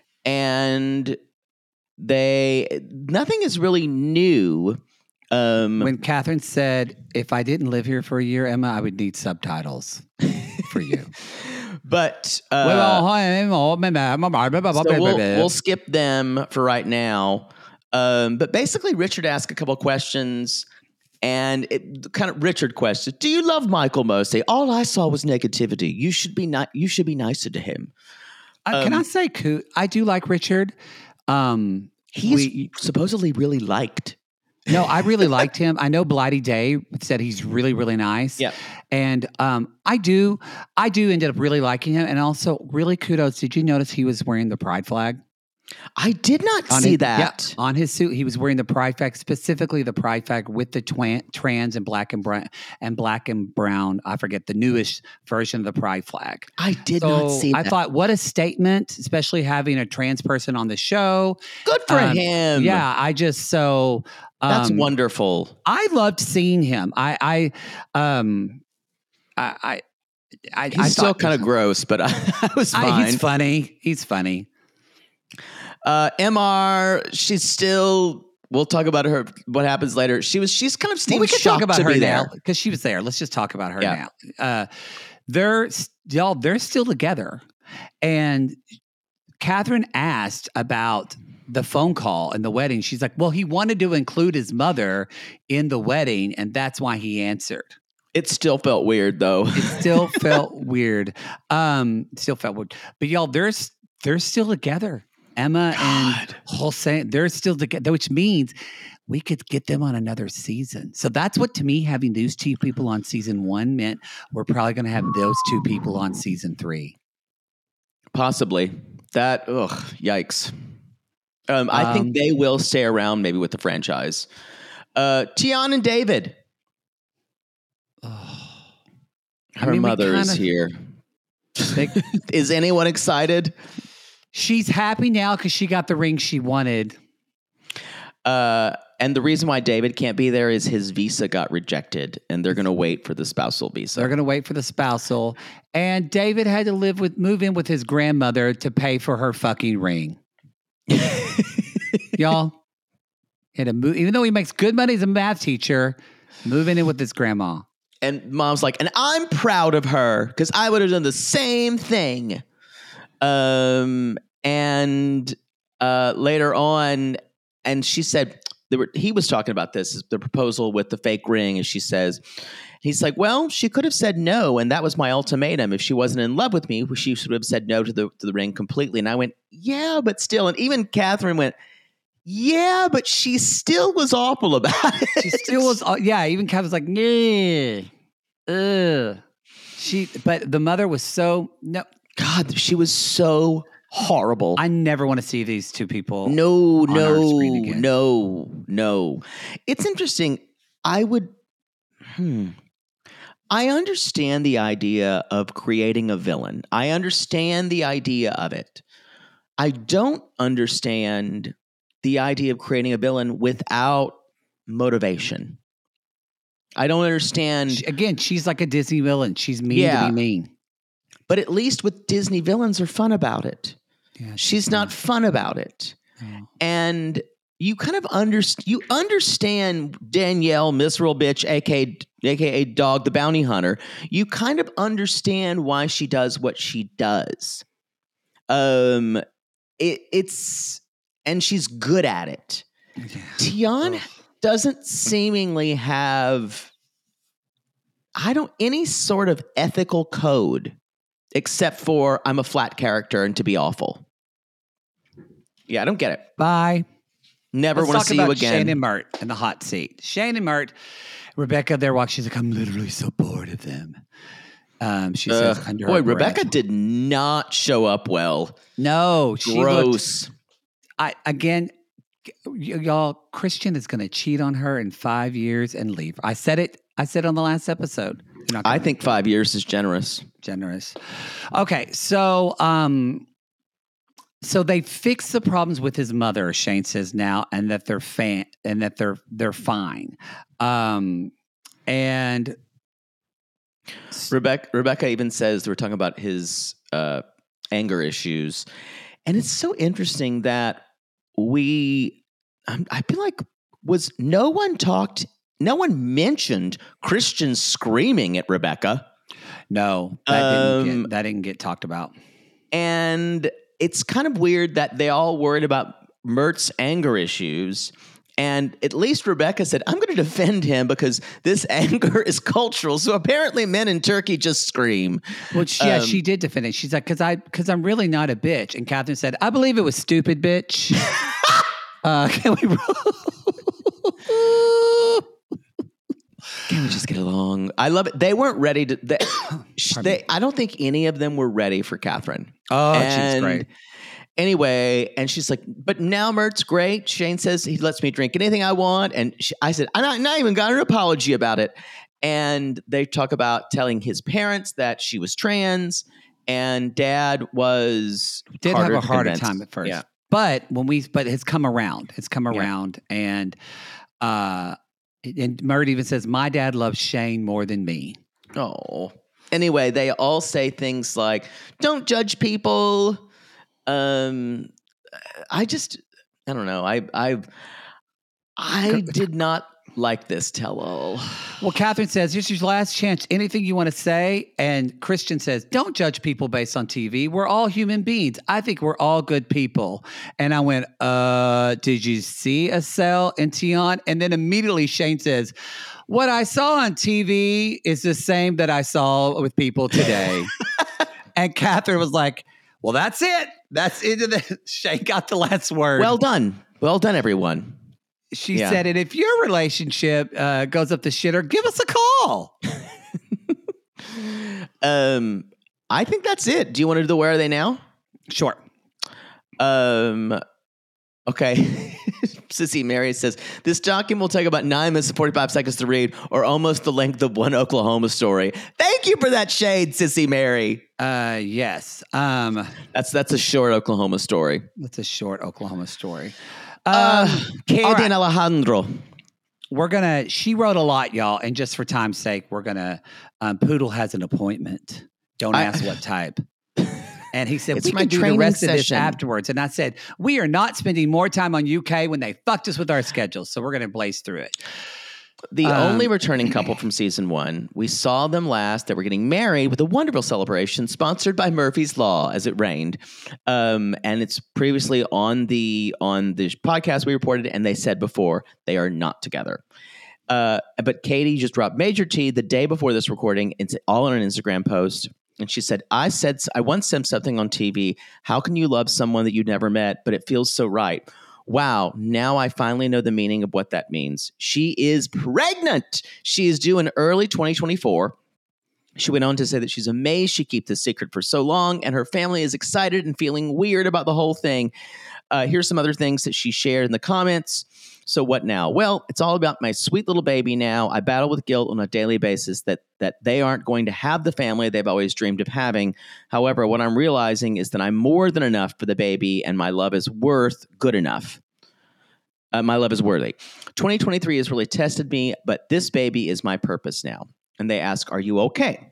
and they nothing is really new. Um, When Catherine said, "If I didn't live here for a year, Emma, I would need subtitles for you." but uh, so so we'll, we'll skip them for right now. Um, but basically, Richard asked a couple of questions, and it kind of Richard questioned, "Do you love Michael Mosey? All I saw was negativity. You should be not. You should be nicer to him." Uh, can Um, I say, Coot, I do like Richard. Um, He's we- supposedly really liked. no, I really liked him. I know Blighty Day said he's really, really nice. Yeah. And um, I do, I do ended up really liking him. And also, really kudos. Did you notice he was wearing the pride flag? I did not On see his- that. yeah, on his suit, he was wearing the pride flag, specifically the pride flag with the twan- trans and black and brown and black and brown. I forget the newest version of the pride flag. I did So not see I that. thought, what a statement, especially having a trans person on the show. Good for Um, him. Yeah, I just so That's um, wonderful. I loved seeing him. I, I, um, I, I, I He's I still thought- kind of gross, but I, I was fine. I, he's funny. He's funny. Uh, M R, she's still. We'll talk about her. What happens later? She was. She's kind of Well, seemed we could shocked talk about to her be now there. because she was there. Let's just talk about her Yeah. now. Uh, they're y'all. They're still together, and Catherine asked about the phone call and the wedding. She's like, "Well, he wanted to include his mother in the wedding, and that's why he answered." It still felt weird though. It still felt weird. Um, still felt weird. But y'all, they're s- they're still together. Emma and God. Hossein, they're still together, which means we could get them on another season. So that's what, to me, having those two people on season one meant we're probably going to have those two people on season three. Possibly. That. Ugh. Yikes. Um, I Um, think they will stay around maybe with the franchise. Uh, Tian and David. Oh, Her mean, we mother is kinda- here. they- Is anyone excited? she's happy now because she got the ring she wanted. Uh, and the reason why David can't be there is his visa got rejected, and they're going to wait for the spousal visa. They're going to wait for the spousal. And David had to live with, move in with his grandmother to pay for her fucking ring. Y'all, he had to move, even though he makes good money as a math teacher, moving in with his grandma. And mom's like, and I'm proud of her because I would have done the same thing. Um, and uh, later on, and she said, there were, he was talking about this, the proposal with the fake ring. And she says, he's like, well, she could have said no. And that was my ultimatum. If she wasn't in love with me, she should have said no to the, to the ring completely. And I went, yeah, but still. And even Catherine went, yeah, but she still was awful about it. She still was, uh, yeah, even Kevin's like, yeah, ugh. She, but the mother was so, no, God, she was so horrible. I never want to see these two people. No, on our no, screen again. no, no. It's interesting. I would, hmm. I understand the idea of creating a villain. I understand the idea of it. I don't understand the idea of creating a villain without motivation. I don't understand. She- again, she's like a Disney villain. She's mean Yeah. to be mean. But at least with Disney, villains are fun about it. Yeah, She's not fun about it. No. And you kind of understand you understand Danielle, Miserable Bitch, aka aka Dog the Bounty Hunter. You kind of understand why she does what she does. Um it, it's and she's good at it. Yeah. Tian Ugh. doesn't seemingly have I don't any sort of ethical code except for I'm a flat character and to be awful. Yeah, I don't get it. Bye. Never Let's want talk to see you about again. Shane and Mert in the hot seat. Shane and Mert, Rebecca, they're walking. She's like, I'm literally so bored of them. Um, she says, Ugh. under Boy, her breath. Rebecca did not show up well. No, she looked, Gross. I again, y- y'all. Christian is going to cheat on her in five years and leave. I said it. I said on the last episode. You're not I gonna- think five years is generous. generous. Okay, so um, so they fixed the problems with his mother, Shane says now, and that they're fan and that they're they're fine. Um, and Rebecca, Rebecca even says they were talking about his uh, anger issues. And it's so interesting that we, um, I feel like, was no one talked, no one mentioned Christian screaming at Rebecca. no, that didn't Um, get that didn't get talked about. And it's kind of weird that they all worried about Mert's anger issues. And at least Rebecca said, I'm going to defend him because this anger is cultural. So apparently men in Turkey just scream. Well, she, yeah, Um, she did defend it. She's like, because I because I'm really not a bitch. And Catherine said, I believe it was stupid, bitch. uh, can we? Can we just get along? I love it. They weren't ready to. They, sh- they, I don't think any of them were ready for Catherine. Oh, she's And great. Anyway, and she's like, but now Mert's great. Shane says he lets me drink anything I want. And she, I said, I not, not even got an apology about it. And they talk about telling his parents that she was trans, and dad was Did harder have a to harder convince. time at first. Yeah. But when we but it's come around. It's come Yeah. around. And uh and Mert even says, my dad loves Shane more than me. Oh. Anyway, they all say things like, don't judge people. Um, I just, I don't know. I, I, I did not like this tell-all. Well, Catherine says, here's your last chance. Anything you want to say? And Christian says, don't judge people based on T V. We're all human beings. I think we're all good people. And I went, uh, did you see Estelle and Tion? And then immediately Shane says, what I saw on T V is the same that I saw with people today. And Catherine was like, well, that's it. That's it. The, Shane got the last word. Well done. Well done, everyone. She Yeah. said, and if your relationship uh, goes up the shitter, give us a call. Um, I think that's it. Do you want to do the Where Are They Now? Sure. Um, okay. Sissy Mary says, this document will take about nine minutes and forty-five seconds to read, or almost the length of one Oklahoma story. Thank you for that shade, Sissy Mary. Uh, yes. Um, That's that's a short Oklahoma story. that's a short Oklahoma story. Uh, Um, Katie all right. and Alejandro. We're gonna. She wrote a lot, y'all, and just for time's sake, we're gonna. Um, Poodle has an appointment. Don't I- ask what type. And he said, It's we my can do the training rest of this session. afterwards. And I said, we are not spending more time on U K when they fucked us with our schedules. So we're going to blaze through it. The Um, only returning couple from season one. We saw them last. They were getting married with a wonderful celebration sponsored by Murphy's Law as it rained. Um, and it's previously on the on the podcast we reported, and they said before they are not together. Uh, but Katie just dropped major T the day before this recording. It's all on an Instagram post. And she said, I said, I once said something on T V. How can you love someone that you never met, but it feels so right? Wow, now I finally know the meaning of what that means. She is pregnant. She is due in early twenty twenty-four. She went on to say that she's amazed she kept this secret for so long, and her family is excited and feeling weird about the whole thing. Uh, here's some other things that she shared in the comments. So what now? Well, it's all about my sweet little baby now. I battle with guilt on a daily basis that that they aren't going to have the family they've always dreamed of having. However, what I'm realizing is that I'm more than enough for the baby, and my love is worth good enough. Uh, my love is worthy. twenty twenty-three has really tested me, but this baby is my purpose now. And they ask, are you okay?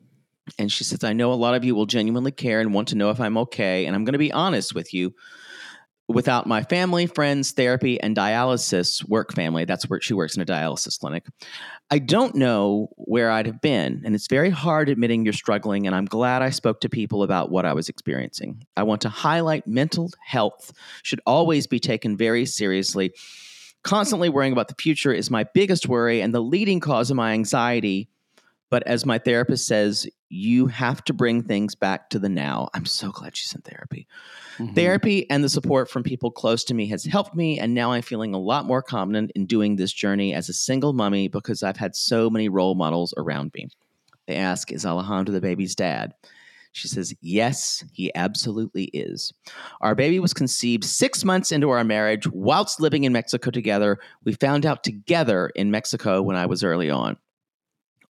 And she says, I know a lot of you will genuinely care and want to know if I'm okay. And I'm going to be honest with you. Without my family, friends, therapy, and dialysis work family, that's where she works in a dialysis clinic, I don't know where I'd have been. And it's very hard admitting you're struggling, and I'm glad I spoke to people about what I was experiencing. I want to highlight mental health should always be taken very seriously. Constantly worrying about the future is my biggest worry and the leading cause of my anxiety. But as my therapist says, you have to bring things back to the now. I'm so glad she's in therapy. Mm-hmm. Therapy and the support from people close to me has helped me, and now I'm feeling a lot more confident in doing this journey as a single mummy because I've had so many role models around me. They ask, is Alejandro the baby's dad? She says, yes, he absolutely is. Our baby was conceived six months into our marriage whilst living in Mexico together. We found out together in Mexico when I was early on.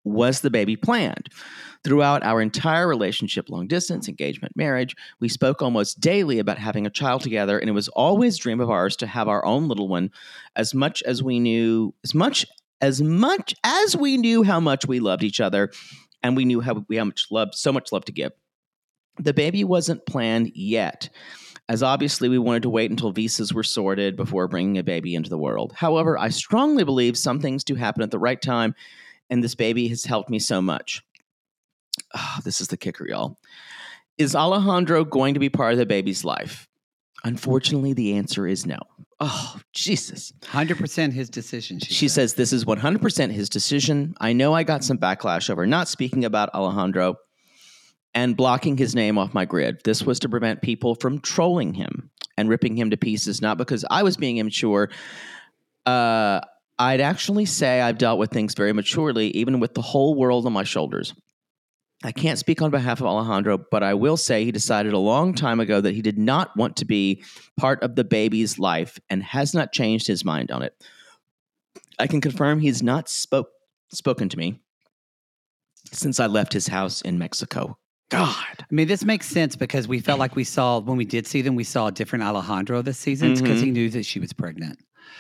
was the baby planned? Throughout our entire relationship, long distance, engagement, marriage, we spoke almost daily about having a child together, and it was always a dream of ours to have our own little one. As much as we knew, as much as much as we knew how much we loved each other, and we knew how we how much love, so much love to give. The baby wasn't planned yet, as obviously we wanted to wait until visas were sorted before bringing a baby into the world. However, I strongly believe some things do happen at the right time, and this baby has helped me so much. Oh, this is the kicker, y'all. Is Alejandro going to be part of the baby's life? Unfortunately, the answer is no. Oh, Jesus. one hundred percent his decision. She, She said. says this is one hundred percent his decision. I know I got some backlash over not speaking about Alejandro and blocking his name off my grid. This was to prevent people from trolling him and ripping him to pieces, not because I was being immature. Uh, I'd actually say I've dealt with things very maturely, even with the whole world on my shoulders. I can't speak on behalf of Alejandro, but I will say he decided a long time ago that he did not want to be part of the baby's life and has not changed his mind on it. I can confirm he's not spoke, spoken to me since I left his house in Mexico. God. I mean, this makes sense because we felt like we saw, when we did see them, we saw a different Alejandro this season because Mm-hmm. he knew that she was pregnant.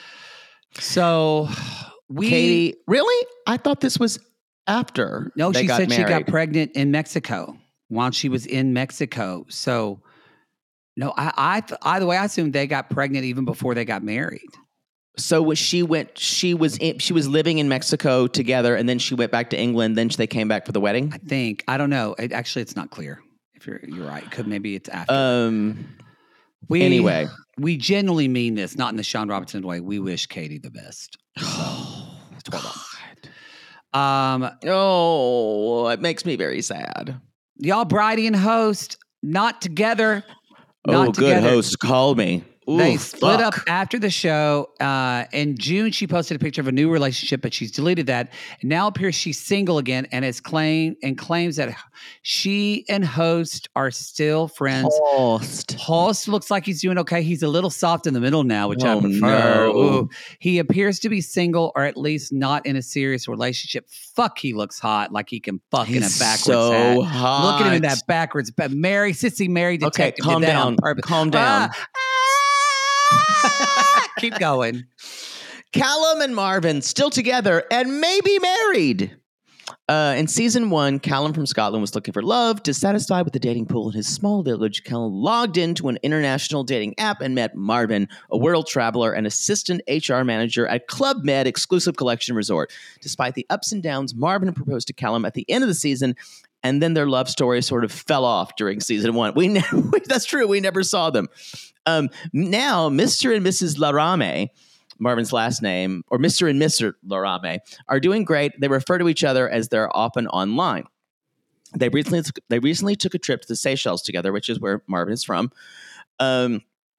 So we... Katie, really? I thought this was after No, they she got said married. she got pregnant in Mexico while she was in Mexico. So, no, I, I, either way, I assumed they got pregnant even before they got married. So was she went? She was in, she was living in Mexico together, and then she went back to England. Then they came back for the wedding. I think. I don't know. It, actually, it's not clear. If you're you're right, could maybe it's after. Um. we, Anyway, we genuinely mean this, not in the Sean Robertson way. We wish Katie the best. So, that's well done. Um, Oh, it makes me very sad. y'all, Bridie and host, not together. Oh, Not good together. host called me. Ooh, They split fuck. up after the show. Uh, in June, she posted a picture of a new relationship, but she's deleted that. And now appears she's single again, and is claim and claims that she and host are still friends. Host. Host looks like he's doing okay. He's a little soft in the middle now, which I Oh, prefer. no. Ooh. He appears to be single, or at least not in a serious relationship. Fuck, he looks hot, like he can fuck in a He's backwards so hat. hot. Look at him in that backwards. But Mary, sissy Mary Okay, detective calm did that down. on purpose. Calm down. Ah, keep going. Callum and Marvin still together and maybe married. Uh, in season one, Callum from Scotland was looking for love. Dissatisfied with the dating pool in his small village, Callum logged into an international dating app and met Marvin, a world traveler and assistant H R manager at Club Med Exclusive Collection Resort. Despite the ups and downs, Marvin proposed to Callum at the end of the season, and then their love story sort of fell off during season one. We never, that's true. We never saw them. Um, now, Mister and Missus Larame, Marvin's last name, or Mister and Mister Larame, are doing great. They refer to each other as they're often online. They recently they recently took a trip to the Seychelles together, which is where Marvin is from. Um,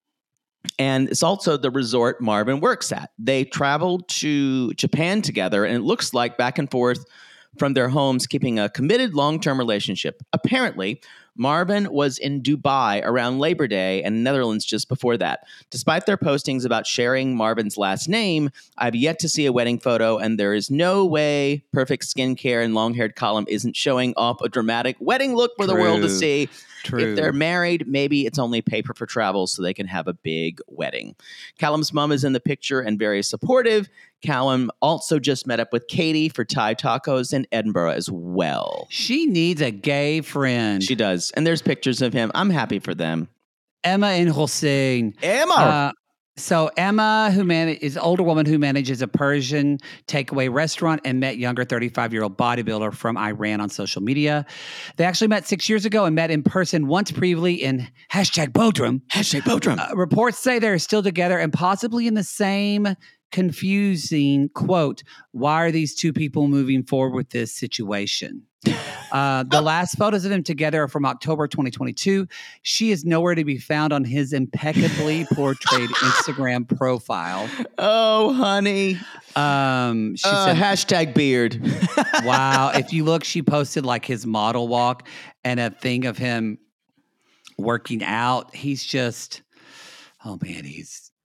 and it's also the resort Marvin works at. They traveled to Japan together, and it looks like back and forth from their homes, keeping a committed long-term relationship. Apparently, Marvin was in Dubai around Labor Day and Netherlands just before that. Despite their postings about sharing Marvin's last name, I've yet to see a wedding photo, and there is no way perfect skincare and long-haired Callum isn't showing off a dramatic wedding look for the world to True. see. True. If they're married, maybe it's only paper for travel so they can have a big wedding. Callum's mom is in the picture and very supportive. Callum also just met up with Katie for Thai tacos in Edinburgh as well. She needs a gay friend. She does. And there's pictures of him. I'm happy for them. Emma and Hossein. Emma! Uh, so Emma, who man- is an older woman who manages a Persian takeaway restaurant and met younger thirty-five-year-old bodybuilder from Iran on social media. They actually met six years ago and met in person once previously in hashtag Bodrum. Hashtag Bodrum. Uh, reports say they're still together and possibly in the same confusing quote, why are these two people moving forward with this situation? Uh, the last photos of them together are from October twenty twenty-two. She is nowhere to be found on his impeccably portrayed Instagram profile. Oh, honey. Um, she Uh, said, hashtag beard. wow. If you look, she posted like his model walk and a thing of him working out. He's just, oh man, he's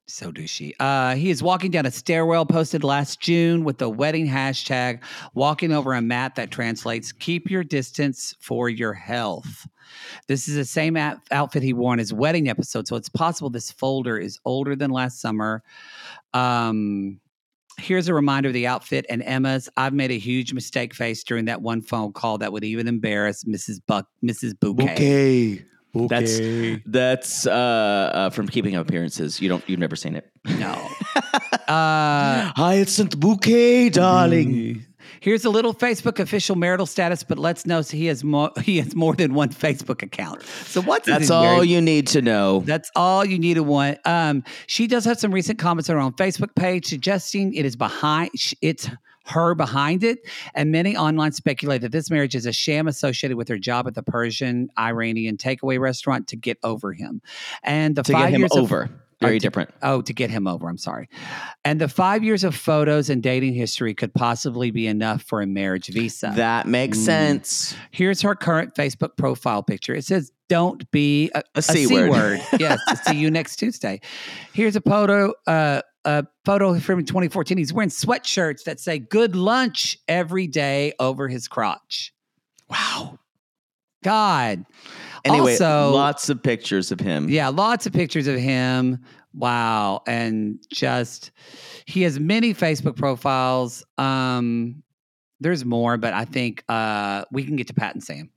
So douchey. Uh, he is walking down a stairwell posted last June with the wedding hashtag, walking over a mat that translates, keep your distance for your health. This is the same at- outfit he wore in his wedding episode, so it's possible this folder is older than last summer. Um, here's a reminder of the outfit and Emma's. I've made a huge mistake face during that one phone call that would even embarrass Missus Buck, Missus Bouquet. Bouquet. Okay. That's that's uh, uh, from Keeping Up Appearances. You don't. You've never seen it. No. uh, Hyacinth Bouquet, darling. Here's a little Facebook official marital status, but let's know he has more. He has more than one Facebook account. So what's that's all married? You need to know. That's all you need to want. Um, she does have some recent comments on her own Facebook page suggesting it is behind. It's her behind it, and many online speculate that this marriage is a sham associated with her job at the Persian Iranian takeaway restaurant to get over him, and the to five get him years over. Of, Very oh, to, different. Oh, to get him over. I'm sorry. And the five years of photos and dating history could possibly be enough for a marriage visa. That makes mm. sense. Here's her current Facebook profile picture. It says, "Don't be a, a C, a C word." word. Yes. See you next Tuesday. Here's a photo. Uh, a photo from twenty fourteen. He's wearing sweatshirts that say "Good lunch" every day over his crotch. Wow. God. Anyway, also, lots of pictures of him. Yeah, lots of pictures of him. Wow. And just, he has many Facebook profiles. Um, there's more, but I think uh, we can get to Pat and Sam.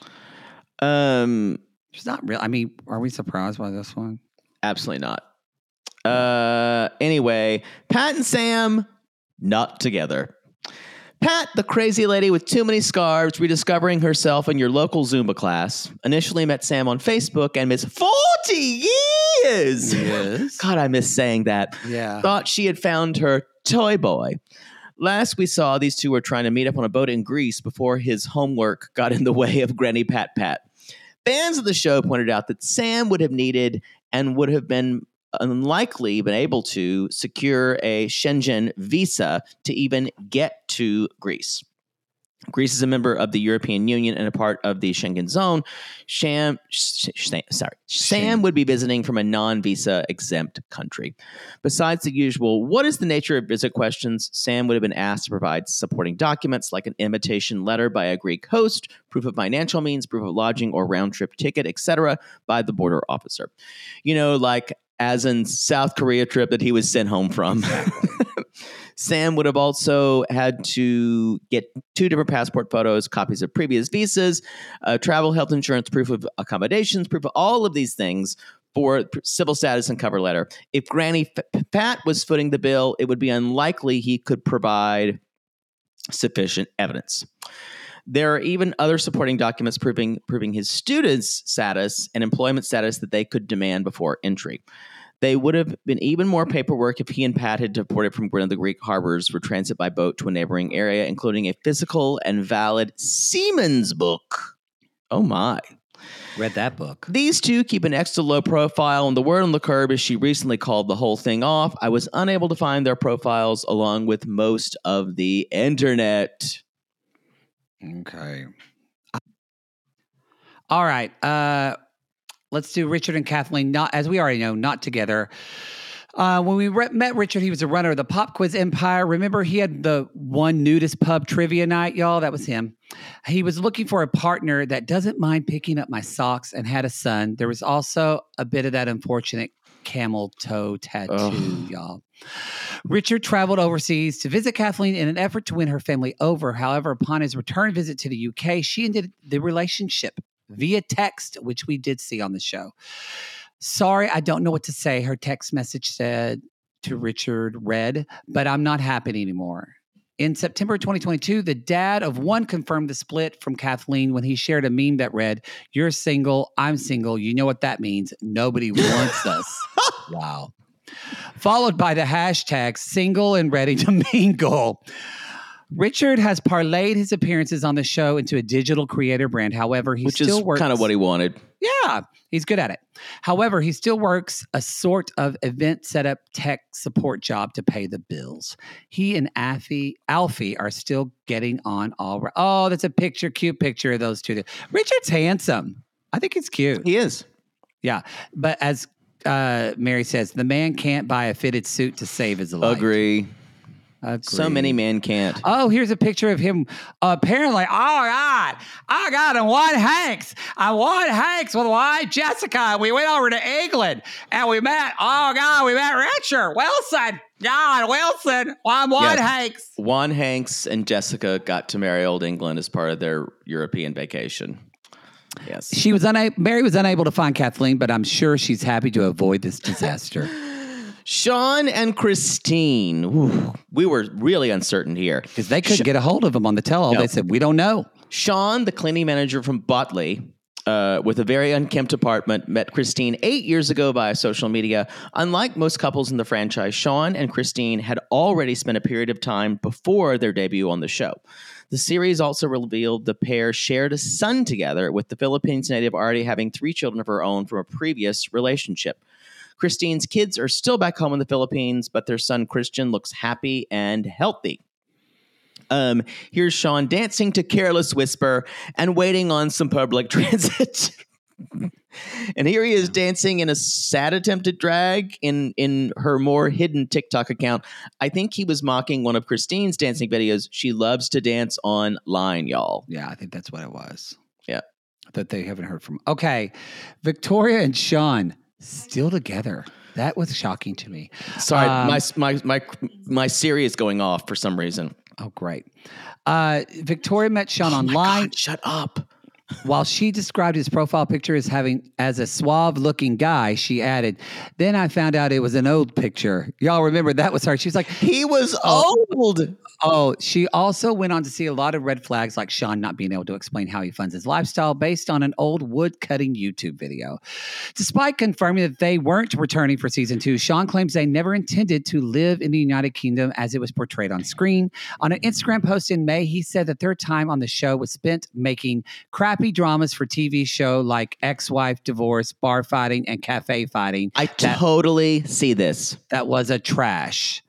Um, It's not real. I mean, are we surprised by this one? Absolutely not. Uh, anyway, Pat and Sam, not together. Pat, the crazy lady with too many scarves, rediscovering herself in your local Zumba class, initially met Sam on Facebook and missed forty years. Yes. God, I miss saying that. Yeah. Thought she had found her toy boy. Last we saw, these two were trying to meet up on a boat in Greece before his homework got in the way of Granny Pat Pat. Fans of the show pointed out that Sam would have needed and would have been unlikely been able to secure a Schengen visa to even get to Greece. Greece is a member of the European Union and a part of the Schengen zone. Sham, sh- sh- sorry, Sam would be visiting from a non-visa exempt country. Besides the usual, what is the nature of visit questions, Sam would have been asked to provide supporting documents like an invitation letter by a Greek host, proof of financial means, proof of lodging or round-trip ticket, et cetera, by the border officer. You know, like as in South Korea trip that he was sent home from. Sam would have also had to get two different passport photos, copies of previous visas, uh, travel, health insurance, proof of accommodations, proof of all of these things for civil status and cover letter. If Granny F- Pat was footing the bill, it would be unlikely he could provide sufficient evidence. There are even other supporting documents proving proving his student's status and employment status that they could demand before entry. They would have been even more paperwork if he and Pat had deported from one of the Greek harbors for transit by boat to a neighboring area, including a physical and valid seaman's book. Oh, my. Read that book. These two keep an extra low profile, and the word on the curb is she recently called the whole thing off. I was unable to find their profiles along with most of the internet. Okay. All right. Uh, let's do Richard and Kathleen. Not, as we already know, not together. Uh, when we re- met Richard, he was a runner of the Pop Quiz Empire. Remember, he had the one nudist pub trivia night, y'all? That was him. He was looking for a partner that doesn't mind picking up my socks and had a son. There was also a bit of that unfortunate camel toe tattoo, Ugh. y'all. Richard traveled overseas to visit Kathleen in an effort to win her family over. However, upon his return visit to the U K, she ended the relationship via text, which we did see on the show. Sorry, I don't know what to say. Her text message said to Richard, read, but I'm not happy anymore. In September twenty twenty-two, the dad of one confirmed the split from Kathleen when he shared a meme that read, "You're single, I'm single. You know what that means. Nobody wants us." Wow. Followed by the hashtag single and ready to mingle. Richard has parlayed his appearances on the show into a digital creator brand. However, he Which still is works. kind of what he wanted. Yeah, he's good at it. However, he still works a sort of event setup tech support job to pay the bills. He and Alfie, Alfie are still getting on all right. Oh, that's a picture, cute picture of those two. Richard's handsome. I think he's cute. He is. Yeah, but as uh, Mary says, the man can't buy a fitted suit to save his life. Agree. Agreed. So many men can't. Oh, here's a picture of him. Apparently, oh God, I got in one Hanks. I won Hanks with white Jessica. We went over to England and we met. Oh God, we met Richard Wilson. God Wilson. I'm Juan Yes. Hanks. Juan Hanks and Jessica got to marry Old England as part of their European vacation. Yes. She was unable. Mary was unable to find Kathleen, but I'm sure she's happy to avoid this disaster. Sean and Christine. Ooh, we were really uncertain here. Because they couldn't get a hold of him on the tell-all. No. They said, we don't know. Sean, the cleaning manager from Botley, uh, with a very unkempt apartment, met Christine eight years ago via social media. Unlike most couples in the franchise, Sean and Christine had already spent a period of time before their debut on the show. The series also revealed the pair shared a son together, with the Philippines native already having three children of her own from a previous relationship. Christine's kids are still back home in the Philippines, but their son Christian looks happy and healthy. Um, here's Sean dancing to Careless Whisper and waiting on some public transit. And here he is dancing in a sad attempt at drag in, in her more hidden TikTok account. I think he was mocking one of Christine's dancing videos. She loves to dance online, y'all. Yeah, I think that's what it was. Yeah. That they haven't heard from. Okay. Victoria and Sean still together. That was shocking to me. Sorry, Um, my, my, my, my Siri is going off for some reason. Oh, great. Uh, Victoria met Sean Oh my online. God, shut up. While she described his profile picture as having as a suave-looking guy, she added, "Then I found out it was an old picture." Y'all remember that was her. She was like, He was Oh. old. "Oh." She also went on to see a lot of red flags, like Sean not being able to explain how he funds his lifestyle based on an old wood-cutting YouTube video. Despite confirming that they weren't returning for season two, Sean claims they never intended to live in the United Kingdom as it was portrayed on screen. On an Instagram post in May, he said that their time on the show was spent making crappy dramas for T V show like Ex-Wife, Divorce, Bar Fighting, and Cafe Fighting. I That- totally see this. that was a trash.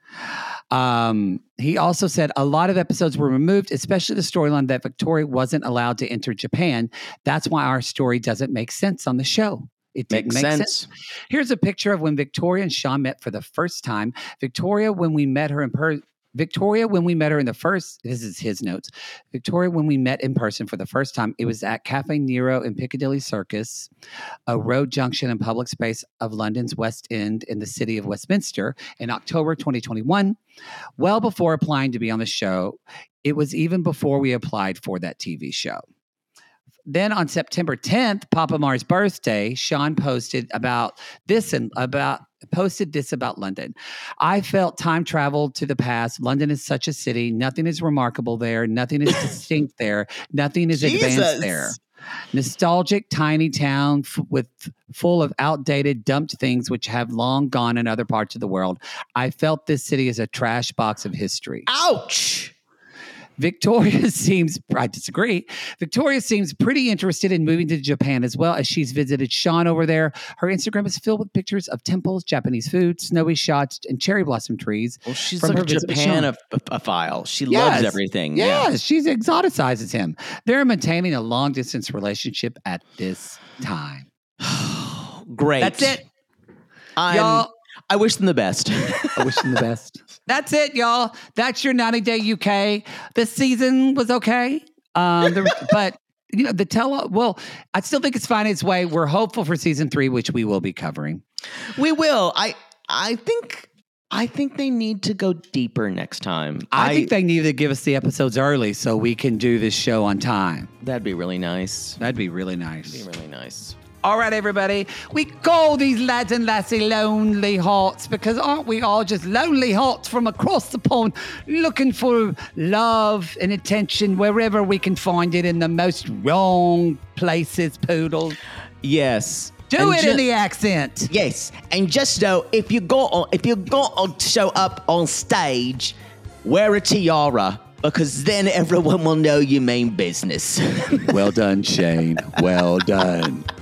Um, he also said a lot of episodes were removed, especially the storyline that Victoria wasn't allowed to enter Japan. That's why our story doesn't make sense on the show. It didn't Makes make sense. sense. Here's a picture of when Victoria and Sean met for the first time. Victoria, when we met her in person, Victoria, when we met her in the first, this is his notes. Victoria, when we met in person for the first time, it was at Cafe Nero in Piccadilly Circus, a road junction and public space of London's West End in the city of Westminster in October twenty twenty-one. Well before applying to be on the show, it was even before we applied for that T V show. Then on September tenth, Papa Mar's birthday, Sean posted about this and about posted this about London. "I felt time traveled to the past. London is such a city. Nothing is remarkable there. Nothing is distinct there. Nothing is Jesus. advanced there. Nostalgic, tiny town f- with full of outdated, dumped things which have long gone in other parts of the world. I felt this city is a trash box of history." Ouch. Victoria seems, I disagree. Victoria seems pretty interested in moving to Japan as well, as she's visited Sean over there. Her Instagram is filled with pictures of temples, Japanese food, snowy shots, and cherry blossom trees. Well, she's From like her a visit with Japan Sean. a, a file. She Yes. loves everything. Yeah, she's exoticizes him. They're maintaining a long distance relationship at this time. Yeah. Great. That's it. I'm, Y'all, I wish them the best. I wish them the best. That's it, y'all. That's your ninety Day U K. This season was okay. Um, the, but, you know, the tell, well, I still think it's finding its way. We're hopeful for season three, which we will be covering. We will. I I think I think they need to go deeper next time. I, think they need to give us the episodes early so we can do this show on time. that'd be really nice. That'd be really nice. That'd be really nice. All right, everybody. We call these lads and lassie lonely hearts because aren't we all just lonely hearts from across the pond looking for love and attention wherever we can find it in the most wrong places, Poodle? Yes. Do And it ju- in the accent. Yes, and just know if you go on, if you go on to show up on stage, wear a tiara because then everyone will know you mean business. Well done, Shane. Well done.